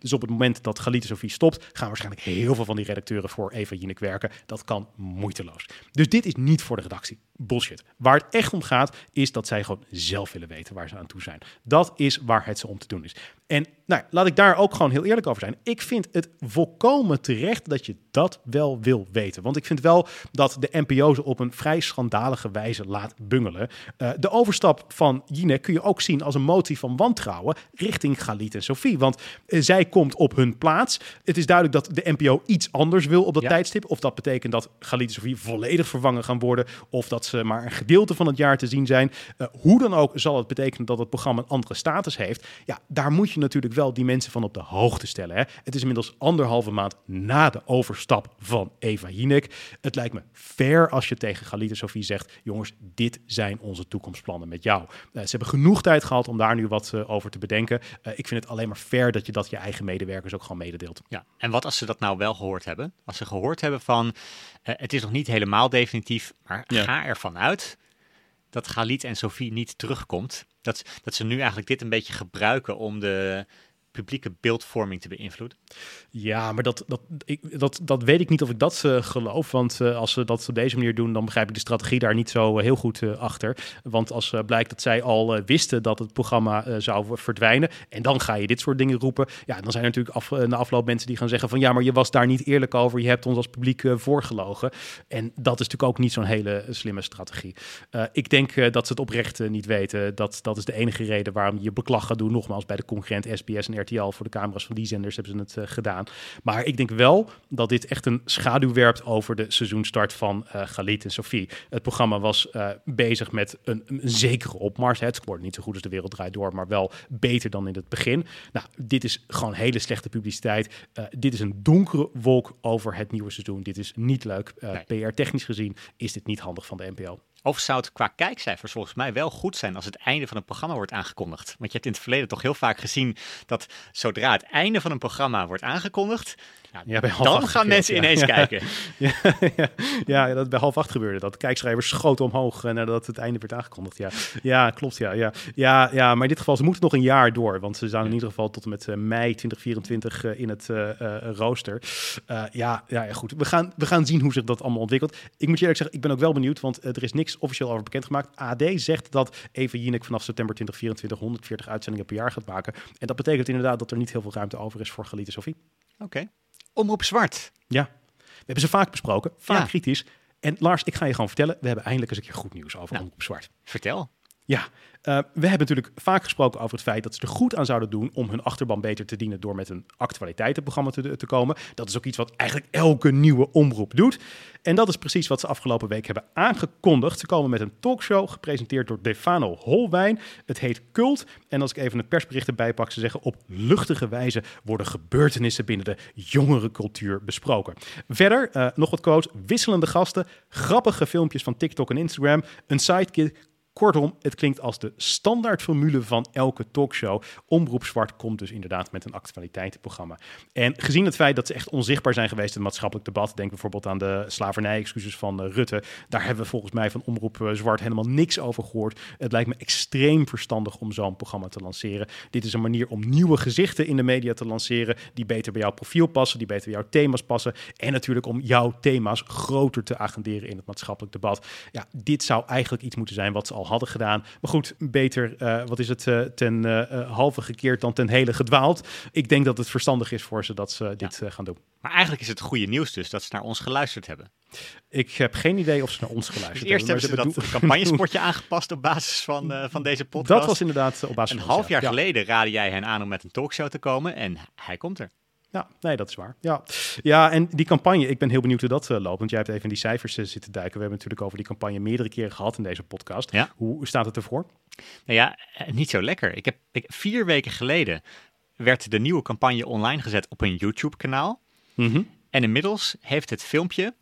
Dus op het moment dat Galit en Sophie stopt, gaan waarschijnlijk heel veel van die redacteuren voor Eva Jinek werken. Dat kan moeiteloos. Dus dit is niet voor de redactie. Bullshit. Waar het echt om gaat, is dat zij gewoon zelf willen weten waar ze aan toe zijn. Dat is waar het ze om te doen is. En nou, laat ik daar ook gewoon heel eerlijk over zijn. Ik vind het volkomen terecht dat je dat wel wil weten. Want ik vind wel dat de N P O ze op een vrij schandalige wijze laat bungelen. Uh, de overstap van Jinek kun je ook zien als een motie van wantrouwen richting Galit en Sophie. Want uh, zij komt op hun plaats. Het is duidelijk dat de N P O iets anders wil op dat ja. tijdstip. Of dat betekent dat Galit en Sophie volledig vervangen gaan worden. Of dat ze maar een gedeelte van het jaar te zien zijn. Uh, hoe dan ook zal het betekenen dat het programma een andere status heeft. Ja, daar moet je natuurlijk wel die mensen van op de hoogte stellen. Hè? Het is inmiddels anderhalve maand na de overstap van Eva Jinek. Het lijkt me fair als je tegen Galit en Sophie zegt, jongens, dit zijn onze toekomstplannen met jou. Uh, ze hebben genoeg tijd gehad om daar nu wat uh, over te bedenken. Uh, ik vind het alleen maar fair dat je dat je eigen medewerkers ook gewoon mededeelt. Ja, en wat als ze dat nou wel gehoord hebben? Als ze gehoord hebben van, uh, het is nog niet helemaal definitief, maar Ja. ga ervan uit dat Galit en Sophie niet terugkomt. Dat, dat ze nu eigenlijk dit een beetje gebruiken om de publieke beeldvorming te beïnvloeden. Ja, maar dat, dat, ik, dat, dat weet ik niet of ik dat uh, geloof. Want uh, als ze dat op deze manier doen, dan begrijp ik de strategie daar niet zo uh, heel goed uh, achter. Want als uh, blijkt dat zij al uh, wisten dat het programma uh, zou verdwijnen, en dan ga je dit soort dingen roepen, ja, dan zijn er natuurlijk af, uh, na afloop mensen die gaan zeggen van ja, maar je was daar niet eerlijk over, je hebt ons als publiek uh, voorgelogen. En dat is natuurlijk ook niet zo'n hele uh, slimme strategie. Uh, ik denk uh, dat ze het oprecht uh, niet weten. Dat, dat is de enige reden waarom je beklag gaat doen. Nogmaals, bij de concurrent S B S en R T L, voor de camera's van die zenders hebben ze het uh, gedaan. Maar ik denk wel dat dit echt een schaduw werpt over de seizoenstart van uh, Galit en Sophie. Het programma was uh, bezig met een, een zekere opmars. Het scoort niet zo goed als De Wereld Draait Door, maar wel beter dan in het begin. Nou, dit is gewoon hele slechte publiciteit. Uh, dit is een donkere wolk over het nieuwe seizoen. Dit is niet leuk. Uh, Nee. P R-technisch gezien is dit niet handig van de N P O. Of zou het qua kijkcijfers volgens mij wel goed zijn als het einde van een programma wordt aangekondigd? Want je hebt in het verleden toch heel vaak gezien dat zodra het einde van een programma wordt aangekondigd, nou, Ja, bij half dan acht gaan gebeurt, mensen ja. ineens Ja. kijken. Ja, ja, ja, dat bij half acht gebeurde. Dat de kijkschrijvers schoten omhoog uh, nadat het einde werd aangekondigd. Ja, ja klopt. Ja, ja. Ja, ja, maar in dit geval, ze moeten nog een jaar door. Want ze staan in ieder geval tot en met uh, mei twintig vierentwintig uh, in het uh, uh, rooster. Uh, ja, ja, ja, goed. We gaan, we gaan zien hoe zich dat allemaal ontwikkelt. Ik moet je eerlijk zeggen, ik ben ook wel benieuwd, want uh, er is niks officieel over bekendgemaakt. A D zegt dat Eva Jinek vanaf september twintig vierentwintig honderdveertig uitzendingen per jaar gaat maken. En dat betekent inderdaad dat er niet heel veel ruimte over is voor Galit en Sophie. Oké. Okay. Omroep Zwart. Ja, we hebben ze vaak besproken, vaak Ja. kritisch. En Lars, ik ga je gewoon vertellen, we hebben eindelijk eens een keer goed nieuws over Nou. Omroep Zwart. Vertel. Ja, uh, we hebben natuurlijk vaak gesproken over het feit dat ze er goed aan zouden doen om hun achterban beter te dienen door met een actualiteitenprogramma te, te komen. Dat is ook iets wat eigenlijk elke nieuwe omroep doet. En dat is precies wat ze afgelopen week hebben aangekondigd. Ze komen met een talkshow gepresenteerd door Defano Holwijn. Het heet Cult. En als ik even het persbericht erbij pak, ze zeggen op luchtige wijze worden gebeurtenissen binnen de jongere cultuur besproken. Verder, uh, nog wat quotes, wisselende gasten, grappige filmpjes van TikTok en Instagram, een sidekick. Kortom, het klinkt als de standaardformule van elke talkshow. Omroep Zwart komt dus inderdaad met een actualiteitenprogramma. En gezien het feit dat ze echt onzichtbaar zijn geweest in het maatschappelijk debat, denk bijvoorbeeld aan de slavernij-excuses van uh, Rutte, daar hebben we volgens mij van Omroep uh, Zwart helemaal niks over gehoord. Het lijkt me extreem verstandig om zo'n programma te lanceren. Dit is een manier om nieuwe gezichten in de media te lanceren, die beter bij jouw profiel passen, die beter bij jouw thema's passen. En natuurlijk om jouw thema's groter te agenderen in het maatschappelijk debat. Ja, dit zou eigenlijk iets moeten zijn wat ze al hadden gedaan. Maar goed, beter, uh, wat is het, uh, ten uh, halve gekeerd dan ten hele gedwaald. Ik denk dat het verstandig is voor ze dat ze dit Ja. uh, gaan doen. Maar eigenlijk is het goede nieuws dus dat ze naar ons geluisterd hebben. Ik heb geen idee of ze naar ons geluisterd Dus eerst hebben. hebben maar ze hebben dat doen- campagnespotje aangepast op basis van, uh, van deze podcast. Dat was inderdaad op basis Een van half jaar ja. geleden raadde jij hen aan om met een talkshow te komen en hij komt er. Ja, nee, dat is waar. Ja, ja, en die campagne, ik ben heel benieuwd hoe dat uh, loopt. Want jij hebt even in die cijfers uh, zitten duiken. We hebben natuurlijk over die campagne meerdere keren gehad in deze podcast. Ja. Hoe staat het ervoor? Nou ja, eh, niet zo lekker. Ik heb ik, vier weken geleden werd de nieuwe campagne online gezet op een YouTube-kanaal. Mm-hmm. En inmiddels heeft het filmpje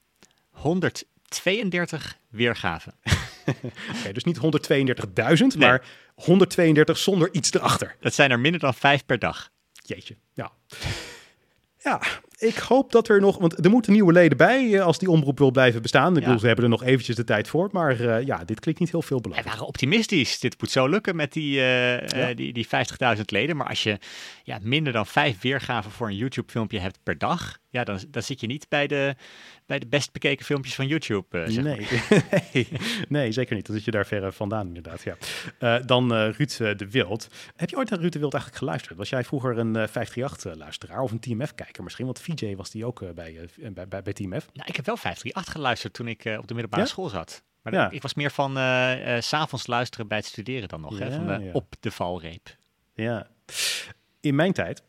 honderdtweeëndertig weergaven. Oké, okay, dus niet honderdtweeëndertigduizend, Nee. maar honderdtweeëndertig zonder iets erachter. Dat zijn er minder dan vijf per dag. Jeetje, ja. Ja, Ik hoop dat er nog, want er moeten nieuwe leden bij uh, als die omroep wil blijven bestaan. Ik Ja. bedoel, ze hebben er nog eventjes de tijd voor. Maar uh, ja, dit klinkt niet heel veel Wij belangrijk. waren optimistisch. Dit moet zo lukken met die, uh, Ja. uh, die, die vijftigduizend leden. Maar als je ja, minder dan vijf weergaven voor een YouTube-filmpje hebt per dag, ja, dan, dan zit je niet bij de, bij de best bekeken filmpjes van YouTube. Uh, zeg maar. Nee. nee, nee, zeker niet. Dan zit je daar ver vandaan inderdaad. Ja. Uh, dan uh, Ruud uh, de Wild. Heb je ooit naar Ruud de Wild eigenlijk geluisterd? Was jij vroeger een uh, vijfhonderdluisteraar of een Team F-kijker misschien? Want V J was die ook uh, bij, uh, bij, bij, bij Team F. Nou, ik heb wel vijfhonderdachtig geluisterd toen ik uh, op de middelbare Ja? school zat. Maar Ja. ik, ik was meer van uh, uh, 's avonds luisteren bij het studeren dan nog. Ja, hè, van de, ja. op de valreep. Ja. In mijn tijd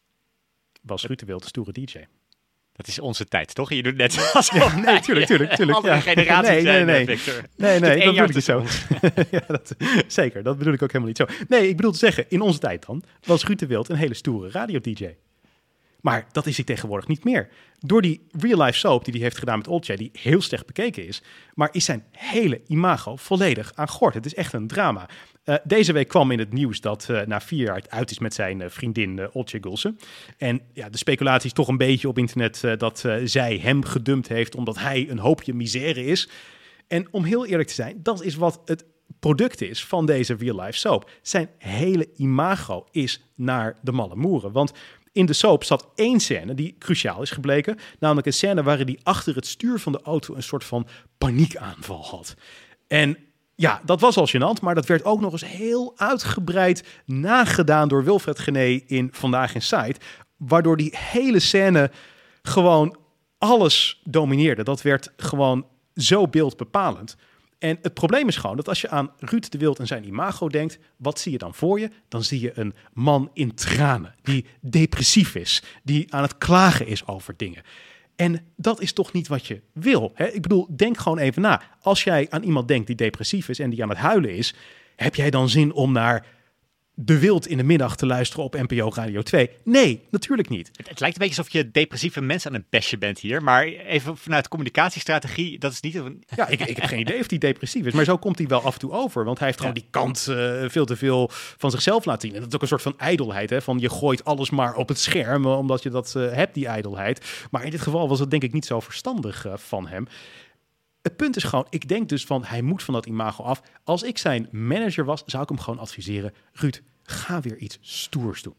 was Ruud de Wild de stoere D J. Dat is onze tijd, toch? Je doet net als Ja, nee, tuurlijk, tuurlijk, tuurlijk. andere Ja. generaties Nee, nee, zijn, nee. uh, Victor. Nee, nee, één dat bedoel jaar ik niet zo. ja, dat, zeker, dat bedoel ik ook helemaal niet zo. Nee, ik bedoel te zeggen, in onze tijd dan was Ruud de Wild een hele stoere radio-D J. Maar dat is hij tegenwoordig niet meer. Door die real-life soap die hij heeft gedaan met Olcay, die heel slecht bekeken is, maar is zijn hele imago volledig aan gort. Het is echt een drama. Uh, deze week kwam in het nieuws dat uh, na vier jaar het uit is met zijn uh, vriendin uh, Olcay Gülse. En ja, de speculatie is toch een beetje op internet uh, dat uh, zij hem gedumpt heeft omdat hij een hoopje misère is. En om heel eerlijk te zijn, dat is wat het product is van deze real-life soap. Zijn hele imago is naar de malle moeren. Want in de soap zat één scène die cruciaal is gebleken. Namelijk een scène waarin hij achter het stuur van de auto een soort van paniekaanval had. En ja, dat was al gênant, maar dat werd ook nog eens heel uitgebreid nagedaan door Wilfred Genee in Vandaag Inside. Waardoor die hele scène gewoon alles domineerde. Dat werd gewoon zo beeldbepalend. En het probleem is gewoon dat als je aan Ruud de Wild en zijn imago denkt, wat zie je dan voor je? Dan zie je een man in tranen, die depressief is, die aan het klagen is over dingen. En dat is toch niet wat je wil. Hè? Ik bedoel, denk gewoon even na. Als jij aan iemand denkt die depressief is en die aan het huilen is, heb jij dan zin om naar De Wild in de middag te luisteren op N P O Radio twee? Nee, natuurlijk niet. Het, het lijkt een beetje alsof je depressieve mensen aan het bestje bent hier. Maar even vanuit communicatiestrategie, dat is niet... Een... Ja, ik, ik heb geen idee of hij depressief is, maar zo komt hij wel af en toe over. Want hij heeft gewoon Ja. die kant uh, veel te veel van zichzelf laten zien. En dat is ook een soort van ijdelheid, hè? Van je gooit alles maar op het scherm, uh, omdat je dat uh, hebt, die ijdelheid. Maar in dit geval was het denk ik niet zo verstandig uh, van hem. Het punt is gewoon, ik denk dus van, hij moet van dat imago af. Als ik zijn manager was, zou ik hem gewoon adviseren. Ruud, ga weer iets stoers doen.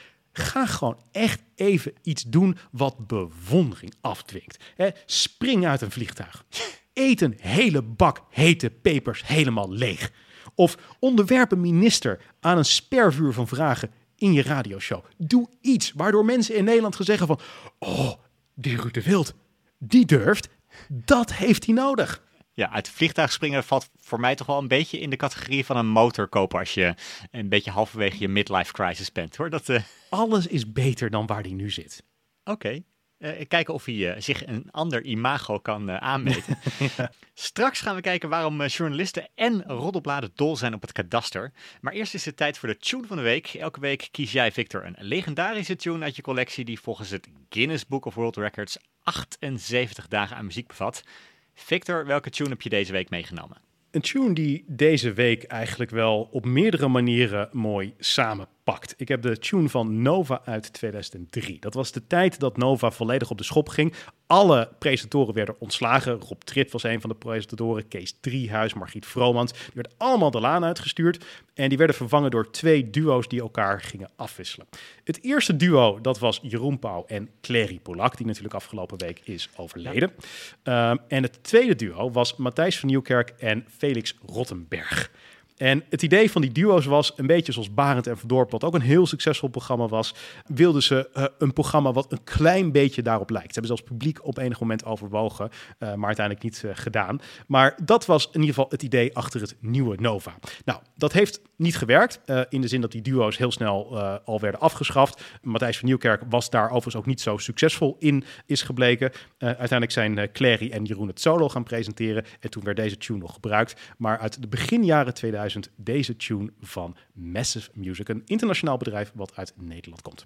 Ga gewoon echt even iets doen wat bewondering afdwingt. Hè, spring uit een vliegtuig. Eet een hele bak hete pepers helemaal leeg. Of onderwerp een minister aan een spervuur van vragen in je radioshow. Doe iets waardoor mensen in Nederland gaan zeggen van, oh, die Ruud de Wild, die durft. Dat heeft hij nodig. Ja, uit het vliegtuig springen valt voor mij toch wel een beetje in de categorie van een motor kopen als je een beetje halverwege je midlife crisis bent, hoor. Dat, uh... Alles is beter dan waar hij nu zit. Oké. Okay. Uh, kijken of hij uh, zich een ander imago kan uh, aanmeten. ja. Straks gaan we kijken waarom uh, journalisten en roddelbladen dol zijn op het kadaster. Maar eerst is het tijd voor de tune van de week. Elke week kies jij, Victor, een legendarische tune uit je collectie die volgens het Guinness Book of World Records achtenzeventig dagen aan muziek bevat. Victor, welke tune heb je deze week meegenomen? Een tune die deze week eigenlijk wel op meerdere manieren mooi samenpakt. Ik heb de tune van Nova uit tweeduizend drie. Dat was de tijd dat Nova volledig op de schop ging. Alle presentatoren werden ontslagen. Rob Trip was een van de presentatoren. Kees Driehuis, Margriet Vromans. Die werden allemaal de laan uitgestuurd. En die werden vervangen door twee duo's die elkaar gingen afwisselen. Het eerste duo, dat was Jeroen Pauw en Clary Polak, die natuurlijk afgelopen week is overleden. Ja. Um, en het tweede duo was Matthijs van Nieuwkerk en Felix Rottenberg. En het idee van die duo's was, een beetje zoals Barend en Verdorp, wat ook een heel succesvol programma was, wilden ze uh, een programma wat een klein beetje daarop lijkt. Ze hebben zelfs publiek op enig moment overwogen, uh, maar uiteindelijk niet uh, gedaan. Maar dat was in ieder geval het idee achter het nieuwe Nova. Nou, dat heeft niet gewerkt, uh, in de zin dat die duo's heel snel uh, al werden afgeschaft. Matthijs van Nieuwkerk was daar overigens ook niet zo succesvol in, is gebleken. Uh, uiteindelijk zijn uh, Clary en Jeroen het solo gaan presenteren en toen werd deze tune nog gebruikt. Maar uit de beginjaren tweeduizend deze tune van Massive Music, een internationaal bedrijf wat uit Nederland komt.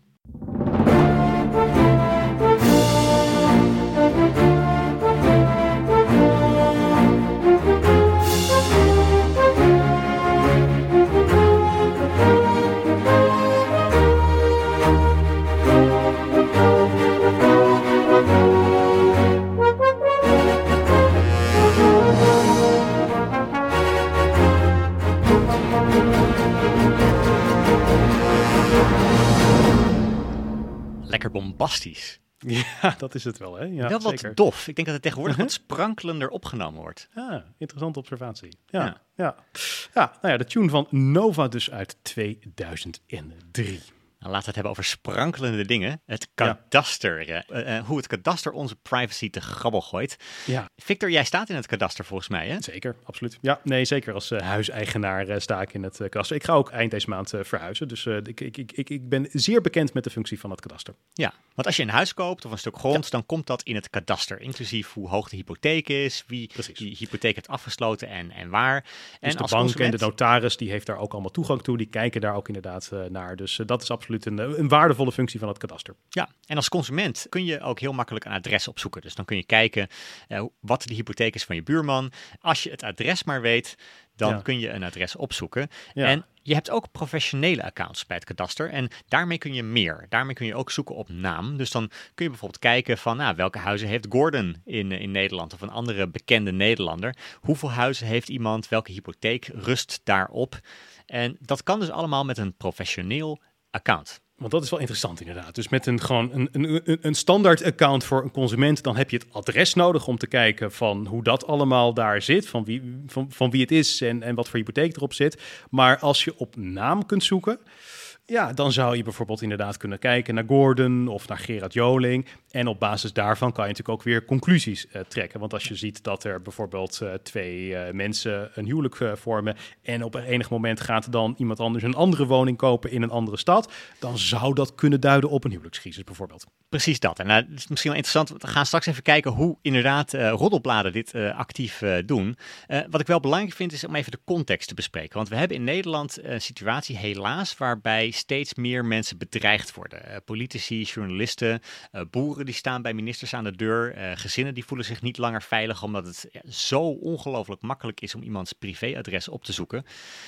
lekker bombastisch. Ja, dat is het wel, hè? Ja, wel wat zeker. dof. Ik denk dat het tegenwoordig wat sprankelender opgenomen wordt. Ah, interessante observatie. Ja, Ja. ja. ja. nou ja, de tune van Nova dus uit tweeduizend drie. Nou, laten we het hebben over sprankelende dingen. Het kadaster. Ja. Uh, uh, hoe het kadaster onze privacy te grabbel gooit. Ja. Victor, jij staat in het kadaster volgens mij, hè? Zeker, absoluut. Ja, nee, zeker als uh, huiseigenaar uh, sta ik in het uh, kadaster. Ik ga ook eind deze maand uh, verhuizen. Dus uh, ik, ik, ik, ik ben zeer bekend met de functie van het kadaster. Ja, want als je een huis koopt of een stuk grond, ja. dan komt dat in het kadaster. Inclusief hoe hoog de hypotheek is, wie Precies. die hypotheek heeft afgesloten en, en waar. Dus en de als bank consument... en de notaris, die heeft daar ook allemaal toegang toe. Die kijken daar ook inderdaad uh, naar. Dus uh, dat is absoluut een, een waardevolle functie van het kadaster. Ja, en als consument kun je ook heel makkelijk een adres opzoeken. Dus dan kun je kijken uh, wat de hypotheek is van je buurman. Als je het adres maar weet, dan ja. kun je een adres opzoeken. Ja. En je hebt ook professionele accounts bij het kadaster. En daarmee kun je meer. Daarmee kun je ook zoeken op naam. Dus dan kun je bijvoorbeeld kijken van nou, welke huizen heeft Gordon in, in Nederland of een andere bekende Nederlander. Hoeveel huizen heeft iemand? Welke hypotheek rust daarop? En dat kan dus allemaal met een professioneel account. Want dat is wel interessant inderdaad. Dus met een, gewoon een, een, een standaard account voor een consument, dan heb je het adres nodig om te kijken van hoe dat allemaal daar zit, van wie, van, van wie het is en, en wat voor hypotheek erop zit. Maar als je op naam kunt zoeken, ja, dan zou je bijvoorbeeld inderdaad kunnen kijken naar Gordon of naar Gerard Joling. En op basis daarvan kan je natuurlijk ook weer conclusies uh, trekken. Want als je ziet dat er bijvoorbeeld uh, twee uh, mensen een huwelijk uh, vormen en op een enig moment gaat dan iemand anders een andere woning kopen in een andere stad, dan zou dat kunnen duiden op een huwelijkscrisis bijvoorbeeld. Precies dat. En uh, het is misschien wel interessant. We gaan straks even kijken hoe inderdaad uh, roddelbladen dit uh, actief uh, doen. Uh, wat ik wel belangrijk vind is om even de context te bespreken. Want we hebben in Nederland een situatie helaas waarbij steeds meer mensen bedreigd worden. Uh, politici, journalisten, uh, boeren die staan bij ministers aan de deur. Uh, gezinnen die voelen zich niet langer veilig omdat het ja, zo ongelooflijk makkelijk is om iemands privéadres op te zoeken.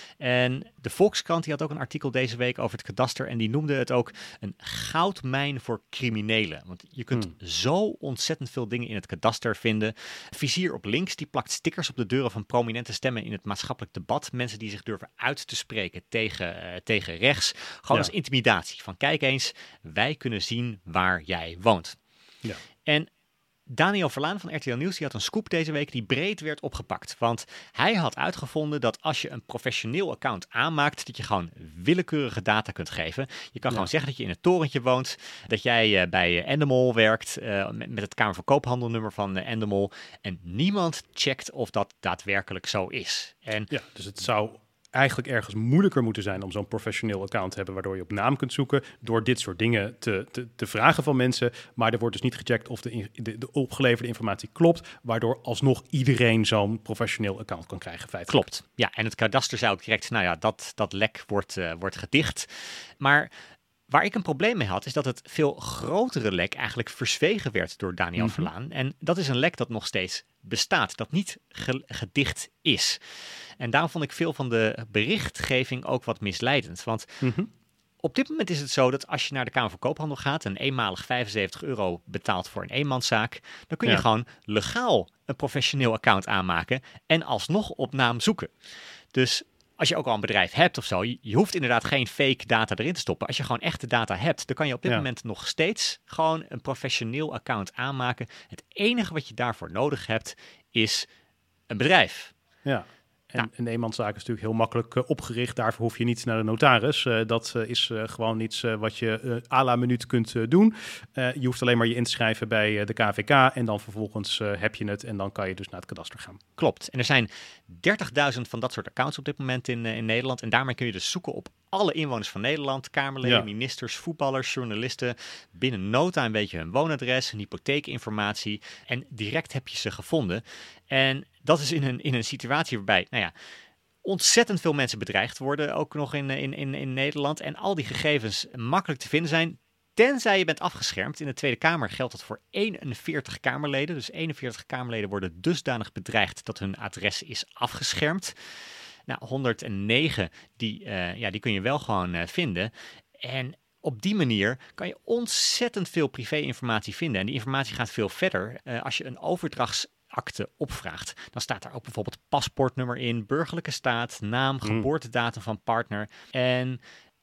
En de Volkskrant die had ook een artikel deze week over het kadaster en die noemde het ook een goudmijn voor criminelen. Want je kunt hmm. zo ontzettend veel dingen in het kadaster vinden. Vizier op links, die plakt stickers op de deuren van prominente stemmen in het maatschappelijk debat. Mensen die zich durven uit te spreken tegen, uh, tegen rechts. Gewoon ja. als intimidatie. Van kijk eens, wij kunnen zien waar jij woont. Ja. En Daniel Verlaan van R T L Nieuws die had een scoop deze week die breed werd opgepakt. Want hij had uitgevonden dat als je een professioneel account aanmaakt, dat je gewoon willekeurige data kunt geven. Je kan ja. gewoon zeggen dat je in het torentje woont, dat jij uh, bij uh, Endemol werkt, uh, met, met het Kamer van Koophandelnummer van uh, Endemol. En niemand checkt of dat daadwerkelijk zo is. En ja, dus het zou eigenlijk ergens moeilijker moeten zijn om zo'n professioneel account te hebben, waardoor je op naam kunt zoeken door dit soort dingen te, te, te vragen van mensen. Maar er wordt dus niet gecheckt of de, de, de opgeleverde informatie klopt, waardoor alsnog iedereen zo'n professioneel account kan krijgen. Feitelijk. Klopt. Ja, en het kadaster zou ook direct, nou ja, dat, dat lek wordt, uh, wordt gedicht. Maar waar ik een probleem mee had, is dat het veel grotere lek eigenlijk verzwegen werd door Daniel mm-hmm. Verlaan. En dat is een lek dat nog steeds bestaat, dat niet ge- gedicht is. En daarom vond ik veel van de berichtgeving ook wat misleidend. Want mm-hmm. op dit moment is het zo dat als je naar de Kamer van Koophandel gaat en eenmalig vijfenzeventig euro betaalt voor een eenmanszaak, dan kun je ja. gewoon legaal een professioneel account aanmaken en alsnog op naam zoeken. Dus als je ook al een bedrijf hebt of zo, je, je hoeft inderdaad geen fake data erin te stoppen. Als je gewoon echte data hebt, dan kan je op dit ja. moment nog steeds gewoon een professioneel account aanmaken. Het enige wat je daarvoor nodig hebt is een bedrijf. Ja. En nou. een eenmanszaak is natuurlijk heel makkelijk uh, opgericht. Daarvoor hoef je niet naar de notaris. Uh, dat uh, is uh, gewoon iets uh, wat je uh, à la minuut kunt uh, doen. Uh, je hoeft alleen maar je in te schrijven bij uh, de K V K. En dan vervolgens uh, heb je het. En dan kan je dus naar het kadaster gaan. Klopt. En er zijn dertigduizend van dat soort accounts op dit moment in, uh, in Nederland. En daarmee kun je dus zoeken op alle inwoners van Nederland. Kamerleden, ja. ministers, voetballers, journalisten. Binnen no time weet je hun woonadres, hun hypotheekinformatie. En direct heb je ze gevonden. En dat is in een, in een situatie waarbij, nou ja, ontzettend veel mensen bedreigd worden, ook nog in, in, in, in Nederland. En al die gegevens makkelijk te vinden zijn, tenzij je bent afgeschermd. In de Tweede Kamer geldt dat voor eenenveertig Kamerleden. Dus eenenveertig Kamerleden worden dusdanig bedreigd dat hun adres is afgeschermd. Nou, honderdnegen, die, uh, ja, die kun je wel gewoon uh, vinden. En op die manier kan je ontzettend veel privé-informatie vinden. En die informatie gaat veel verder. Uh, als je een overdrachts akte opvraagt, dan staat daar ook bijvoorbeeld paspoortnummer in, burgerlijke staat, naam, geboortedatum van partner. En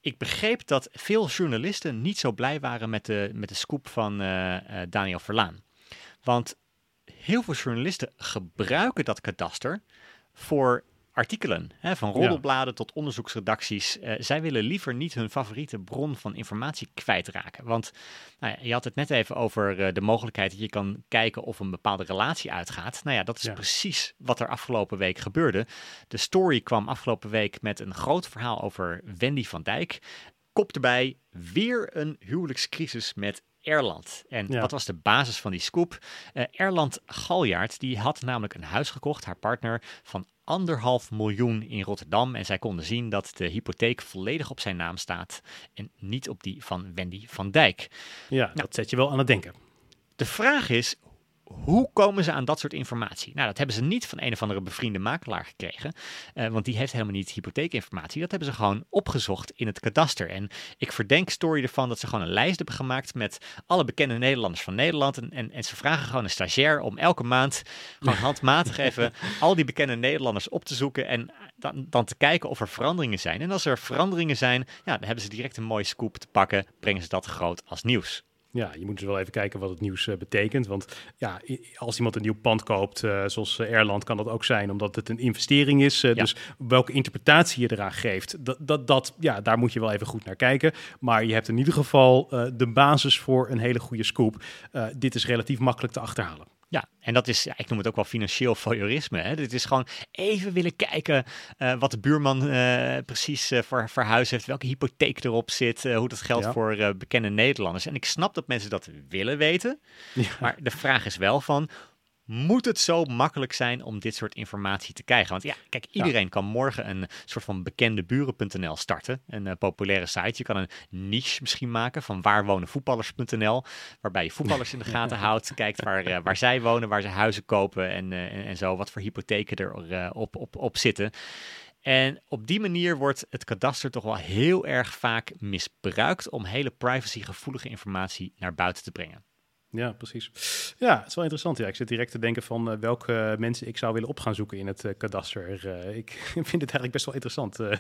ik begreep dat veel journalisten niet zo blij waren met de, met de scoop van uh, uh, Daniel Verlaan. Want heel veel journalisten gebruiken dat kadaster voor artikelen, hè, van roddelbladen ja. tot onderzoeksredacties. Uh, zij willen liever niet hun favoriete bron van informatie kwijtraken. Want nou ja, je had het net even over uh, de mogelijkheid dat je kan kijken of een bepaalde relatie uitgaat. Nou ja, dat is ja. precies wat er afgelopen week gebeurde. De Story kwam afgelopen week met een groot verhaal over Wendy van Dijk. Kop erbij, weer een huwelijkscrisis met Erland. En ja. wat was de basis van die scoop? Uh, Erland Galjaard, die had namelijk een huis gekocht, haar partner, van anderhalf miljoen in Rotterdam. En zij konden zien dat de hypotheek volledig op zijn naam staat en niet op die van Wendy van Dijk. Ja, nou, dat zet je wel aan het denken. De vraag is, hoe komen ze aan dat soort informatie? Nou, dat hebben ze niet van een of andere bevriende makelaar gekregen, uh, want die heeft helemaal niet hypotheekinformatie. Dat hebben ze gewoon opgezocht in het kadaster. En ik verdenk Story ervan dat ze gewoon een lijst hebben gemaakt met alle bekende Nederlanders van Nederland. En, en, en ze vragen gewoon een stagiair om elke maand gewoon handmatig even al die bekende Nederlanders op te zoeken en dan, dan te kijken of er veranderingen zijn. En als er veranderingen zijn, ja, dan hebben ze direct een mooie scoop te pakken, brengen ze dat groot als nieuws. Ja, je moet dus wel even kijken wat het nieuws uh, betekent. Want ja, als iemand een nieuw pand koopt, uh, zoals uh, Erland, kan dat ook zijn omdat het een investering is. Uh, ja. Dus welke interpretatie je eraan geeft, dat, dat, dat, ja, daar moet je wel even goed naar kijken. Maar je hebt in ieder geval uh, de basis voor een hele goede scoop. Uh, dit is relatief makkelijk te achterhalen. Ja, en dat is, ja, ik noem het ook wel financieel voyeurisme. Hè? Dit is gewoon even willen kijken uh, wat de buurman uh, precies uh, voor, voor huis heeft, welke hypotheek erop zit, uh, hoe dat geldt ja. voor uh, bekende Nederlanders. En ik snap dat mensen dat willen weten, ja. maar de vraag is wel van, moet het zo makkelijk zijn om dit soort informatie te krijgen? Want ja, kijk, iedereen ja. kan morgen een soort van bekendeburen punt n l starten. Een uh, populaire site. Je kan een niche misschien maken van waarwonenvoetballers punt n l. Waarbij je voetballers in de gaten houdt. Kijkt waar, uh, waar zij wonen, waar ze huizen kopen en, uh, en, en zo. Wat voor hypotheken er uh, op, op, op zitten. En op die manier wordt het kadaster toch wel heel erg vaak misbruikt om hele privacygevoelige informatie naar buiten te brengen. Ja, precies. Ja, het is wel interessant. Ja, ik zit direct te denken van uh, welke mensen ik zou willen op gaan zoeken in het uh, kadaster. Uh, ik vind het eigenlijk best wel interessant. Uh.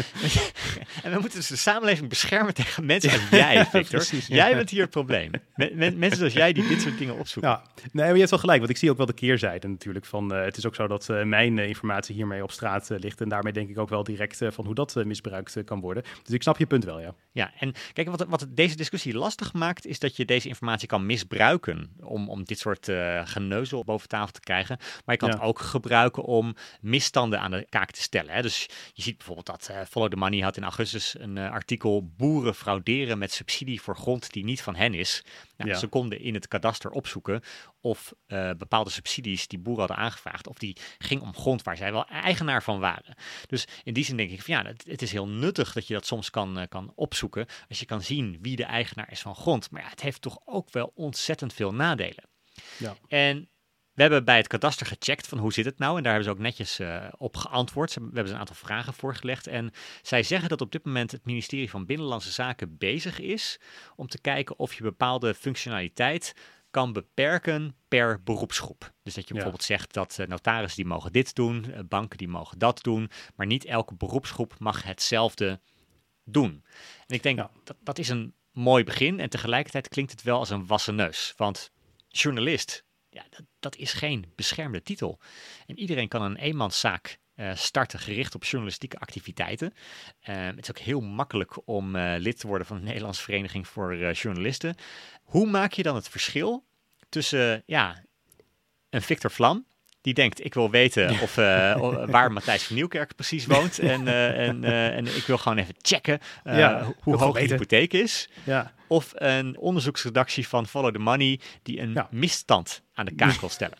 En we moeten dus de samenleving beschermen tegen mensen als jij, Victor. Precies, ja. Jij bent hier het probleem. Men, men, mensen zoals jij die dit soort dingen opzoeken. Ja, nee, maar je hebt wel gelijk, want ik zie ook wel de keerzijde natuurlijk. Van, uh, het is ook zo dat uh, mijn uh, informatie hiermee op straat uh, ligt. En daarmee denk ik ook wel direct uh, van hoe dat uh, misbruikt uh, kan worden. Dus ik snap je punt wel, ja. Ja, en kijk, wat, wat deze discussie lastig maakt, is dat je deze informatie kan misbruiken om, om dit soort uh, geneuzel boven tafel te krijgen. Maar je kan ja. het ook gebruiken om misstanden aan de kaak te stellen. Hè? Dus je ziet bijvoorbeeld dat uh, Follow the Money had in augustus een uh, artikel boeren frauderen met subsidie voor grond die niet van hen is. Nou, ja. Ze konden in het kadaster opzoeken of uh, bepaalde subsidies die boeren hadden aangevraagd, of die ging om grond waar zij wel eigenaar van waren. Dus in die zin denk ik van ja, het, het is heel nuttig dat je dat soms kan, uh, kan opzoeken als je kan zien wie de eigenaar is van grond. Maar ja, het heeft toch ook wel ontzettend veel nadelen. Ja. En we hebben bij het kadaster gecheckt van hoe zit het nou? En daar hebben ze ook netjes uh, op geantwoord. We hebben ze een aantal vragen voorgelegd. En zij zeggen dat op dit moment het ministerie van Binnenlandse Zaken bezig is om te kijken of je bepaalde functionaliteit kan beperken per beroepsgroep. Dus dat je bijvoorbeeld ja. zegt dat uh, notarissen die mogen dit doen, uh, banken die mogen dat doen, maar niet elke beroepsgroep mag hetzelfde doen. En ik denk ja. dat dat is een mooi begin en tegelijkertijd klinkt het wel als een wassen neus. Want journalist, ja, dat, dat is geen beschermde titel. En iedereen kan een eenmanszaak uh, starten gericht op journalistieke activiteiten. Uh, het is ook heel makkelijk om uh, lid te worden van de Nederlandse Vereniging voor uh, Journalisten. Hoe maak je dan het verschil tussen uh, ja, een Victor Vlam, die denkt, ik wil weten of, uh, waar Matthijs van Nieuwkerk precies woont. En, uh, en, uh, en ik wil gewoon even checken uh, ja, hoe hoog de hypotheek is. Ja. Of een onderzoeksredactie van Follow the Money die een ja. misstand aan de kaak wil stellen.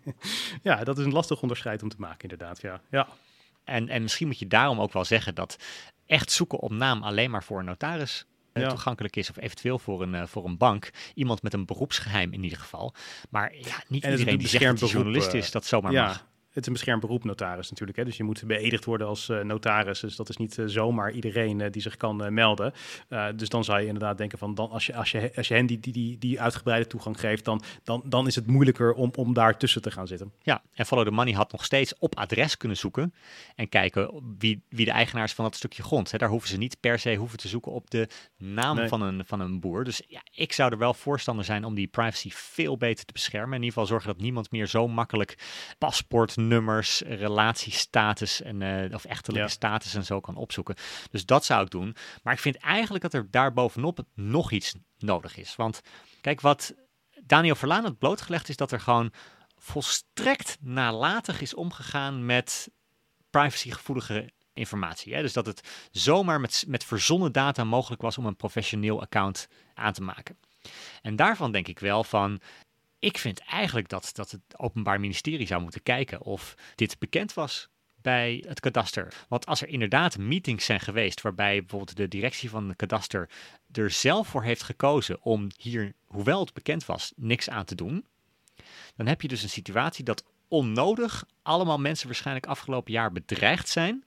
Ja, dat is een lastig onderscheid om te maken inderdaad. Ja. Ja. En, en misschien moet je daarom ook wel zeggen dat echt zoeken op naam alleen maar voor een notaris Ja. toegankelijk is, of eventueel voor een, uh, voor een bank. Iemand met een beroepsgeheim in ieder geval. Maar ja, niet en iedereen die zegt dat hij journalist is, dat zomaar ja. mag. het is een beschermd beroep, notaris natuurlijk. Hè? Dus je moet beëdigd worden als uh, notaris. Dus dat is niet uh, zomaar iedereen uh, die zich kan uh, melden. Uh, dus dan zou je inderdaad denken van, dan, als, je, als, je, als je hen die, die, die, die uitgebreide toegang geeft, dan, dan, dan is het moeilijker om, om daar tussen te gaan zitten. Ja, en Follow the Money had nog steeds op adres kunnen zoeken en kijken wie, wie de eigenaar is van dat stukje grond. Hè, daar hoeven ze niet per se hoeven te zoeken op de naam nee. van, een, van een boer. Dus ja, ik zou er wel voorstander zijn om die privacy veel beter te beschermen. In ieder geval zorgen dat niemand meer zo makkelijk paspoortnummers, relatiestatus en uh, of echtelijke ja. status en zo kan opzoeken. Dus dat zou ik doen. Maar ik vind eigenlijk dat er daar bovenop nog iets nodig is. Want kijk, wat Daniel Verlaan had blootgelegd is dat er gewoon volstrekt nalatig is omgegaan met privacygevoelige informatie. Hè? Dus dat het zomaar met, met verzonnen data mogelijk was om een professioneel account aan te maken. En daarvan denk ik wel van, ik vind eigenlijk dat, dat het Openbaar Ministerie zou moeten kijken of dit bekend was bij het kadaster. Want als er inderdaad meetings zijn geweest waarbij bijvoorbeeld de directie van het kadaster er zelf voor heeft gekozen om hier, hoewel het bekend was, niks aan te doen, dan heb je dus een situatie dat onnodig allemaal mensen waarschijnlijk afgelopen jaar bedreigd zijn,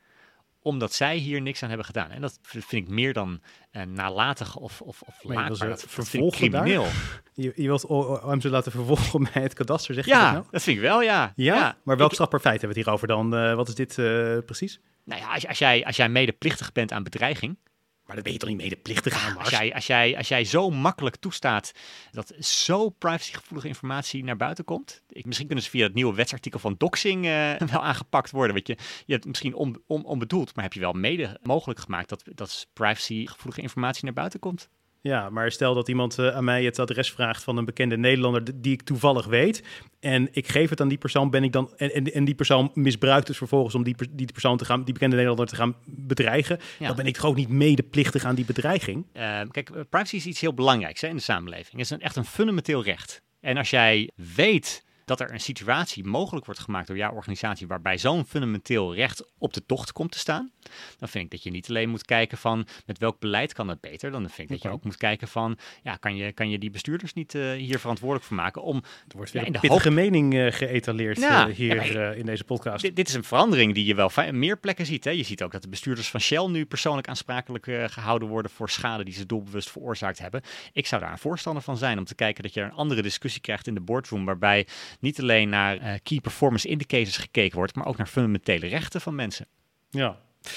omdat zij hier niks aan hebben gedaan. En dat vind ik meer dan uh, nalatig of, of, of laakbaar. Dat, dat vind ik crimineel. Je, je wilt hem ze laten vervolgen bij het kadaster, zeg je ja, dat nou? Dat vind ik wel, ja. Ja? ja. Maar welk ik, strafbaar feit hebben we het hierover dan? Uh, wat is dit uh, precies? Nou ja, als, als, jij, als jij medeplichtig bent aan bedreiging, maar dan ben je toch niet medeplichtig aan, Mars? Als jij, als, jij, als jij zo makkelijk toestaat dat zo privacygevoelige informatie naar buiten komt. Ik, misschien kunnen ze via het nieuwe wetsartikel van doxing uh, wel aangepakt worden. Weet je, je hebt misschien on, on, onbedoeld, maar heb je wel mede mogelijk gemaakt dat, dat privacygevoelige informatie naar buiten komt. Ja, maar stel dat iemand uh, aan mij het adres vraagt van een bekende Nederlander die ik toevallig weet. En ik geef het aan die persoon, ben ik dan. En, en, en die persoon misbruikt dus vervolgens om die, die persoon te gaan, die bekende Nederlander te gaan bedreigen. Ja. Dan ben ik toch ook niet medeplichtig aan die bedreiging. Uh, kijk, privacy is iets heel belangrijks hè, in de samenleving. Het is een, echt een fundamenteel recht. En als jij weet dat er een situatie mogelijk wordt gemaakt door jouw organisatie waarbij zo'n fundamenteel recht op de tocht komt te staan, dan vind ik dat je niet alleen moet kijken van met welk beleid kan het beter, dan vind ik okay. dat je ook moet kijken van, ja, kan je, kan je die bestuurders niet uh, hier verantwoordelijk voor maken om... Er wordt weer ja, in de pittige hoop... mening uh, geëtaleerd ja, uh, hier ja, ik, uh, in deze podcast. Dit, dit is een verandering die je wel op meer plekken ziet. Hè? Je ziet ook dat de bestuurders van Shell nu persoonlijk aansprakelijk uh, gehouden worden voor schade die ze doelbewust veroorzaakt hebben. Ik zou daar een voorstander van zijn om te kijken dat je een andere discussie krijgt in de boardroom waarbij niet alleen naar uh, key performance indicators gekeken wordt, maar ook naar fundamentele rechten van mensen. Ja.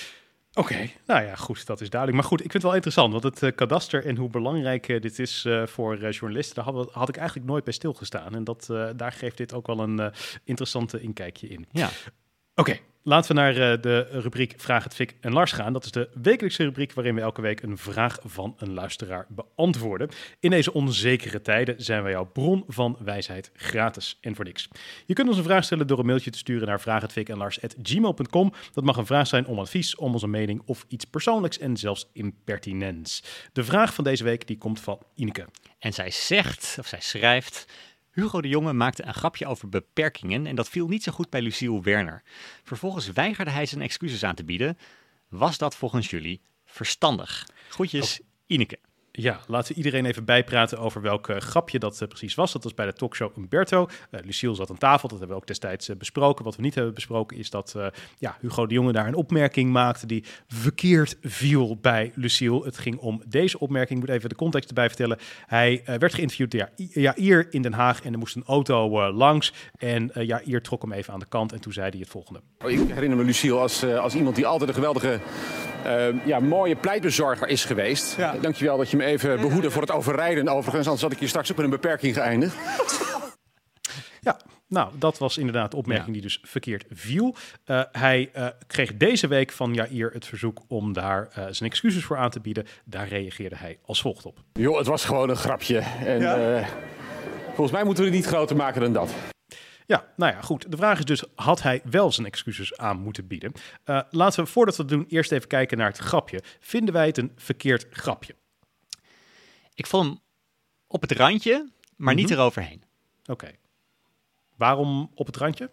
Oké, okay. nou ja, goed, dat is duidelijk. Maar goed, ik vind het wel interessant, want het uh, kadaster en hoe belangrijk uh, dit is uh, voor uh, journalisten, daar had, had ik eigenlijk nooit bij stilgestaan. En dat, uh, daar geeft dit ook wel een uh, interessante inkijkje in. Ja. Oké, okay. Laten we naar uh, de rubriek Vraag het Fik en Lars gaan. Dat is de wekelijkse rubriek waarin we elke week een vraag van een luisteraar beantwoorden. In deze onzekere tijden zijn wij jouw bron van wijsheid gratis en voor niks. Je kunt ons een vraag stellen door een mailtje te sturen naar vraag het fik en lars at gmail punt com. Dat mag een vraag zijn om advies, om onze mening of iets persoonlijks en zelfs impertinents. De vraag van deze week die komt van Ineke. En zij zegt, of zij schrijft: Hugo de Jonge maakte een grapje over beperkingen en dat viel niet zo goed bij Luciel Werner. Vervolgens weigerde hij zijn excuses aan te bieden. Was dat volgens jullie verstandig? Groetjes, oh. Ineke. Ja, laten we iedereen even bijpraten over welk uh, grapje dat uh, precies was. Dat was bij de talkshow Umberto. Uh, Luciel zat aan tafel, dat hebben we ook destijds uh, besproken. Wat we niet hebben besproken is dat uh, ja, Hugo de Jonge daar een opmerking maakte die verkeerd viel bij Luciel. Het ging om deze opmerking. Ik moet even de context erbij vertellen. Hij uh, werd geïnterviewd door ja, Jair in Den Haag en er moest een auto uh, langs. En uh, Jair trok hem even aan de kant en toen zei hij het volgende. Oh, ik herinner me Luciel als, uh, als iemand die altijd een geweldige, uh, ja, mooie pleitbezorger is geweest. Ja. Dankjewel dat je me even behoeden voor het overrijden overigens, anders had ik hier straks ook met een beperking geëindigd. Ja, nou, dat was inderdaad de opmerking ja. die dus verkeerd viel. Uh, hij uh, kreeg deze week van Jair het verzoek om daar uh, zijn excuses voor aan te bieden. Daar reageerde hij als volgt op. Joh, het was gewoon een grapje. En ja. uh, volgens mij moeten we het niet groter maken dan dat. Ja, nou ja, goed. De vraag is dus, had hij wel zijn excuses aan moeten bieden? Uh, laten we, voordat we het doen, eerst even kijken naar het grapje. Vinden wij het een verkeerd grapje? Ik vond hem op het randje, maar mm-hmm. niet eroverheen. Oké. Okay. Waarom op het randje?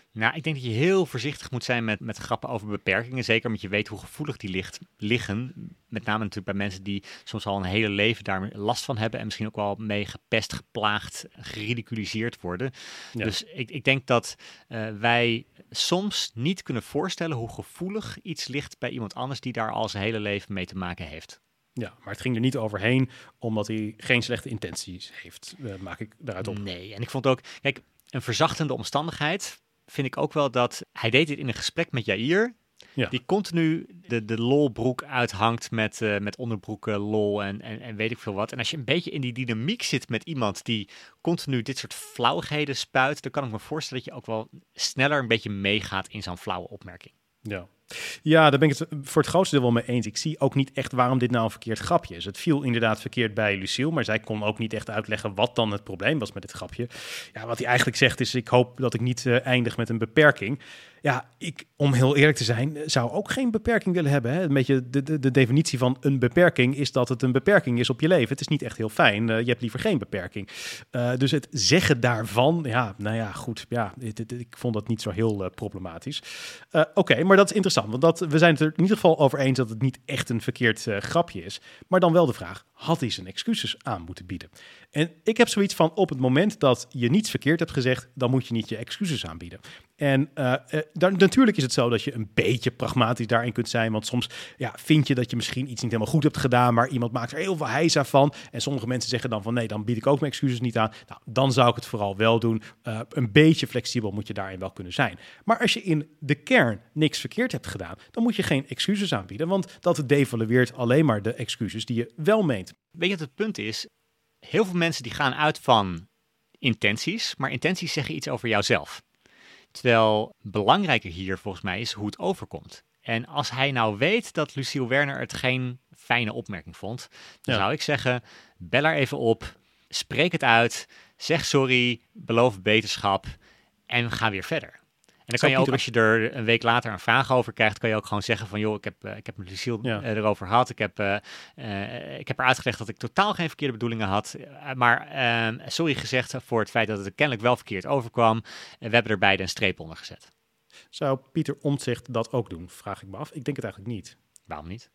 Nou, ik denk dat je heel voorzichtig moet zijn met, met grappen over beperkingen. Zeker omdat je weet hoe gevoelig die ligt, liggen. Met name natuurlijk bij mensen die soms al een hele leven daar last van hebben. En misschien ook wel mee gepest, geplaagd, geridiculiseerd worden. Ja. Dus ik, ik denk dat uh, wij soms niet kunnen voorstellen hoe gevoelig iets ligt bij iemand anders die daar al zijn hele leven mee te maken heeft. Ja, maar het ging er niet overheen omdat hij geen slechte intenties heeft, uh, maak ik daaruit op. Nee, en ik vond ook, kijk, een verzachtende omstandigheid vind ik ook wel dat hij deed dit in een gesprek met Jair, ja. die continu de, de lolbroek uithangt met, uh, met onderbroeken, lol en, en, en weet ik veel wat. En als je een beetje in die dynamiek zit met iemand die continu dit soort flauwigheden spuit, dan kan ik me voorstellen dat je ook wel sneller een beetje meegaat in zo'n flauwe opmerking. Ja. Ja, daar ben ik het voor het grootste deel wel mee eens. Ik zie ook niet echt waarom dit nou een verkeerd grapje is. Het viel inderdaad verkeerd bij Lucille, maar zij kon ook niet echt uitleggen wat dan het probleem was met dit grapje. Ja, wat hij eigenlijk zegt is, ik hoop dat ik niet uh, eindig met een beperking. Ja, ik, om heel eerlijk te zijn, zou ook geen beperking willen hebben. Hè? Een beetje de, de, de definitie van een beperking is dat het een beperking is op je leven. Het is niet echt heel fijn. Uh, je hebt liever geen beperking. Uh, dus het zeggen daarvan, ja, nou ja, goed. Ja, het, het, ik vond dat niet zo heel uh, problematisch. Uh, Oké, okay, maar dat is interessant. Want dat, we zijn het er in ieder geval over eens dat het niet echt een verkeerd uh, grapje is. Maar dan wel de vraag, had hij zijn excuses aan moeten bieden? En ik heb zoiets van, op het moment dat je niets verkeerd hebt gezegd, dan moet je niet je excuses aanbieden. En uh, uh, dan, natuurlijk is het zo dat je een beetje pragmatisch daarin kunt zijn. Want soms ja, vind je dat je misschien iets niet helemaal goed hebt gedaan, maar iemand maakt er heel veel heisa van. En sommige mensen zeggen dan van nee, dan bied ik ook mijn excuses niet aan. Nou, dan zou ik het vooral wel doen. Uh, een beetje flexibel moet je daarin wel kunnen zijn. Maar als je in de kern niks verkeerd hebt gedaan, dan moet je geen excuses aanbieden. Want dat devalueert alleen maar de excuses die je wel meent. Weet je wat het punt is? Heel veel mensen die gaan uit van intenties, maar intenties zeggen iets over jouzelf. Terwijl belangrijker hier volgens mij is hoe het overkomt. En als hij nou weet dat Lucille Werner het geen fijne opmerking vond, dan ja. zou ik zeggen, bel haar even op, spreek het uit, zeg sorry, beloof beterschap en ga weer verder. En dan kan je ook, als je er een week later een vraag over krijgt, kan je ook gewoon zeggen van, joh, ik heb, uh, ik heb met Lucille ja. uh, erover gehad. Ik heb, uh, uh, ik heb haar uitgelegd dat ik totaal geen verkeerde bedoelingen had. Uh, maar uh, sorry gezegd voor het feit dat het kennelijk wel verkeerd overkwam. Uh, we hebben er beide een streep onder gezet. Zou Pieter Omtzigt dat ook doen, vraag ik me af. Ik denk het eigenlijk niet. Waarom niet?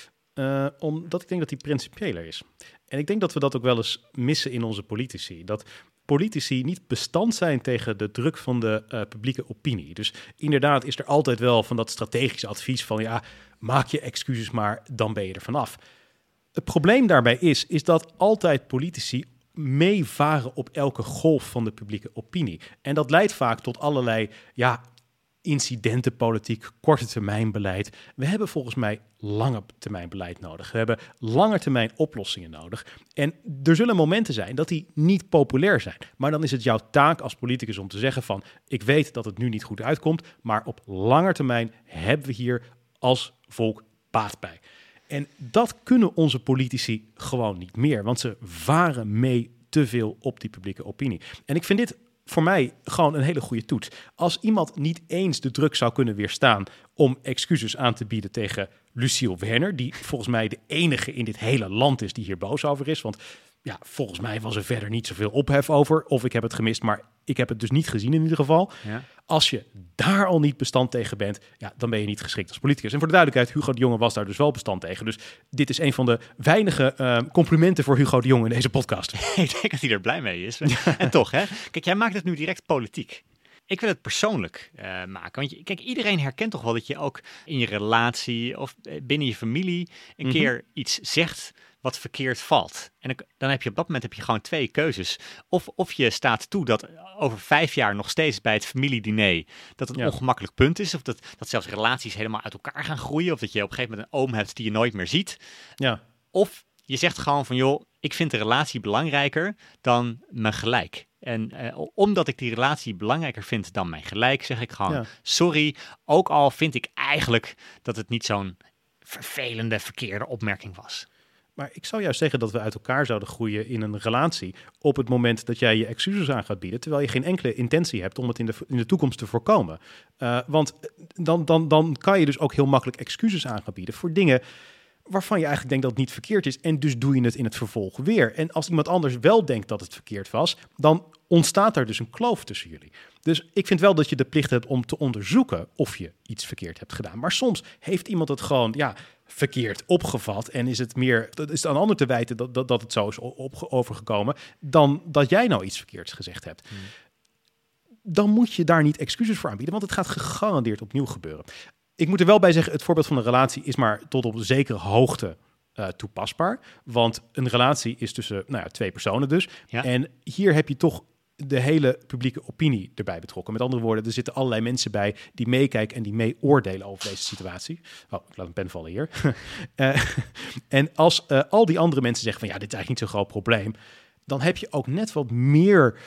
Uh, omdat ik denk dat hij principiëler is. En ik denk dat we dat ook wel eens missen in onze politici. Dat politici niet bestand zijn tegen de druk van de uh, publieke opinie. Dus inderdaad is er altijd wel van dat strategische advies van ja, maak je excuses maar, dan ben je er vanaf. Het probleem daarbij is, is dat altijd politici meevaren op elke golf van de publieke opinie. En dat leidt vaak tot allerlei ja, incidentenpolitiek, korte termijn beleid. We hebben volgens mij lange termijn beleid nodig. We hebben lange termijn oplossingen nodig. En er zullen momenten zijn dat die niet populair zijn. Maar dan is het jouw taak als politicus om te zeggen van, ik weet dat het nu niet goed uitkomt, maar op lange termijn hebben we hier als volk baat bij. En dat kunnen onze politici gewoon niet meer, want ze varen mee te veel op die publieke opinie. En ik vind dit voor mij gewoon een hele goede toets. Als iemand niet eens de druk zou kunnen weerstaan om excuses aan te bieden tegen Lucille Werner, die volgens mij de enige in dit hele land is die hier boos over is, want ja, volgens mij was er verder niet zoveel ophef over, of ik heb het gemist, maar ik heb het dus niet gezien in ieder geval. Ja. Als je daar al niet bestand tegen bent, ja, dan ben je niet geschikt als politicus. En voor de duidelijkheid, Hugo de Jonge was daar dus wel bestand tegen. Dus dit is een van de weinige uh, complimenten voor Hugo de Jonge in deze podcast. Ik denk dat hij er blij mee is. En toch, hè? Kijk, jij maakt het nu direct politiek. Ik wil het persoonlijk uh, maken. Want je, kijk, iedereen herkent toch wel dat je ook in je relatie of binnen je familie een mm-hmm. keer iets zegt wat verkeerd valt. En dan, dan heb je op dat moment heb je gewoon twee keuzes. Of, of je staat toe dat over vijf jaar nog steeds bij het familiediner dat het een ja. ongemakkelijk punt is. Of dat, dat zelfs relaties helemaal uit elkaar gaan groeien. Of dat je op een gegeven moment een oom hebt die je nooit meer ziet. Ja. Of je zegt gewoon van, joh, ik vind de relatie belangrijker dan mijn gelijk. En uh, omdat ik die relatie belangrijker vind dan mijn gelijk, zeg ik gewoon, ja. sorry. Ook al vind ik eigenlijk dat het niet zo'n vervelende, verkeerde opmerking was. Maar ik zou juist zeggen dat we uit elkaar zouden groeien in een relatie op het moment dat jij je excuses aan gaat bieden, terwijl je geen enkele intentie hebt om het in de, in de toekomst te voorkomen. Uh, want dan, dan, dan kan je dus ook heel makkelijk excuses aan gaan bieden voor dingen waarvan je eigenlijk denkt dat het niet verkeerd is. En dus doe je het in het vervolg weer. En als iemand anders wel denkt dat het verkeerd was, dan ontstaat er dus een kloof tussen jullie. Dus ik vind wel dat je de plicht hebt om te onderzoeken of je iets verkeerd hebt gedaan. Maar soms heeft iemand het gewoon ja, verkeerd opgevat en is het meer, dat is aan een ander te wijten dat, dat, dat het zo is op, overgekomen, dan dat jij nou iets verkeerds gezegd hebt. Hmm. Dan moet je daar niet excuses voor aanbieden, want het gaat gegarandeerd opnieuw gebeuren. Ik moet er wel bij zeggen, het voorbeeld van een relatie is maar tot op een zekere hoogte uh, toepasbaar. Want een relatie is tussen nou ja, twee personen dus. Ja. En hier heb je toch de hele publieke opinie erbij betrokken. Met andere woorden, er zitten allerlei mensen bij die meekijken en die mee oordelen over deze situatie. Oh, ik laat een pen vallen hier. uh, en als uh, al die andere mensen zeggen van ja, dit is eigenlijk niet zo'n groot probleem, dan heb je ook net wat meer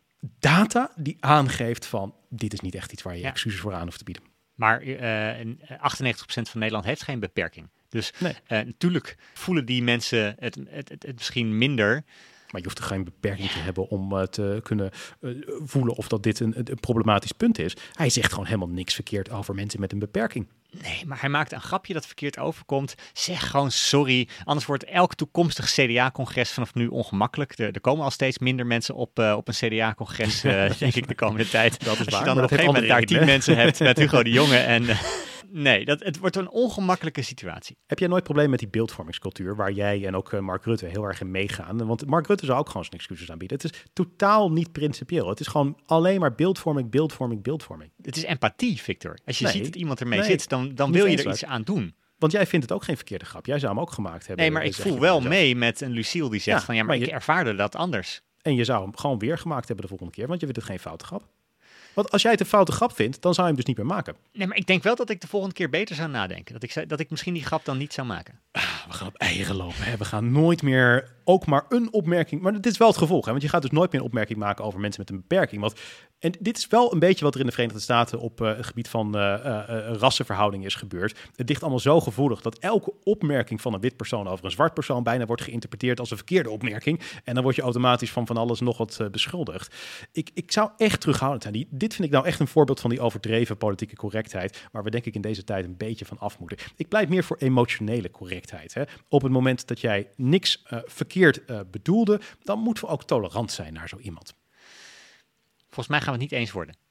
data die aangeeft van dit is niet echt iets waar je ja. excuses voor aan hoeft te bieden. Maar uh, achtennegentig procent van Nederland heeft geen beperking. Dus nee. uh, natuurlijk voelen die mensen het, het, het, het misschien minder. Maar je hoeft er geen beperking ja. te hebben om uh, te kunnen uh, voelen of dat dit een, een problematisch punt is. Hij zegt gewoon helemaal niks verkeerd over mensen met een beperking. Nee, maar hij maakt een grapje dat verkeerd overkomt. Zeg gewoon sorry. Anders wordt elk toekomstig C D A-congres vanaf nu ongemakkelijk. Er, er komen al steeds minder mensen op, uh, op een C D A-congres, uh, denk ik, de komende tijd. Dat is Als waar, je dan op een gegeven moment daar tien mensen hebt met Hugo de Jonge en... Uh, Nee, dat, het wordt een ongemakkelijke situatie. Heb jij nooit probleem met die beeldvormingscultuur waar jij en ook uh, Mark Rutte heel erg in meegaan? Want Mark Rutte zou ook gewoon zijn excuses aanbieden. Het is totaal niet principieel. Het is gewoon alleen maar beeldvorming, beeldvorming, beeldvorming. Het is empathie, Victor. Als je nee, ziet dat iemand ermee nee, zit, dan, dan wil je er iets aan doen. Want jij vindt het ook geen verkeerde grap. Jij zou hem ook gemaakt hebben. Nee, maar ik voel wel mee met een Lucille die zegt ja, van ja, maar, maar ik je, ervaarde dat anders. En je zou hem gewoon weer gemaakt hebben de volgende keer, want je vindt het geen foute grap. Want als jij het een foute grap vindt, dan zou je hem dus niet meer maken. Nee, maar ik denk wel dat ik de volgende keer beter zou nadenken. Dat ik, dat ik misschien die grap dan niet zou maken. Ah, we gaan op eieren lopen. Hè? We gaan nooit meer ook maar een opmerking... Maar dit is wel het gevolg. Hè? Want je gaat dus nooit meer een opmerking maken over mensen met een beperking. Want, en dit is wel een beetje wat er in de Verenigde Staten op uh, het gebied van uh, uh, rassenverhoudingen is gebeurd. Het ligt allemaal zo gevoelig dat elke opmerking van een wit persoon over een zwart persoon bijna wordt geïnterpreteerd als een verkeerde opmerking. En dan word je automatisch van van alles nog wat uh, beschuldigd. Ik, ik zou echt terughoudend zijn. Die, dit vind ik nou echt een voorbeeld van die overdreven politieke correctheid, waar we denk ik in deze tijd een beetje van af moeten. Ik pleit meer voor emotionele correctheid. Hè. Op het moment dat jij niks uh, verkeerd uh, bedoelde, dan moeten we ook tolerant zijn naar zo iemand. Volgens mij gaan we het niet eens worden.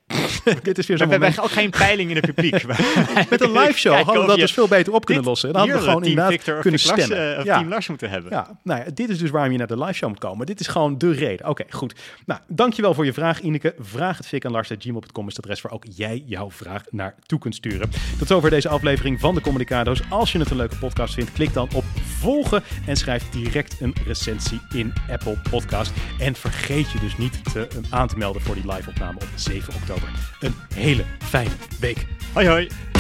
Dit is weer zo'n we hebben ook geen peiling in het publiek. Met een live show hadden we dat dus veel beter op kunnen lossen. En dan hadden we gewoon inderdaad Victor kunnen of stemmen. Lars, uh, of ja. Team Lars moeten hebben. Ja, nou ja, dit is dus waarom je naar de live show moet komen. Dit is gewoon de reden. Oké, okay, goed. Nou, dankjewel voor je vraag, Ineke. Vraag het Vic en Lars at gmail punt com is het adres waar ook jij jouw vraag naartoe kunt sturen. Tot zover deze aflevering van de Communicado's. Als je het een leuke podcast vindt, klik dan op volgen en schrijf direct een recensie in Apple Podcast. En vergeet je dus niet te, um, aan te melden voor die live opname op zeven oktober. Een hele fijne week. Hoi hoi.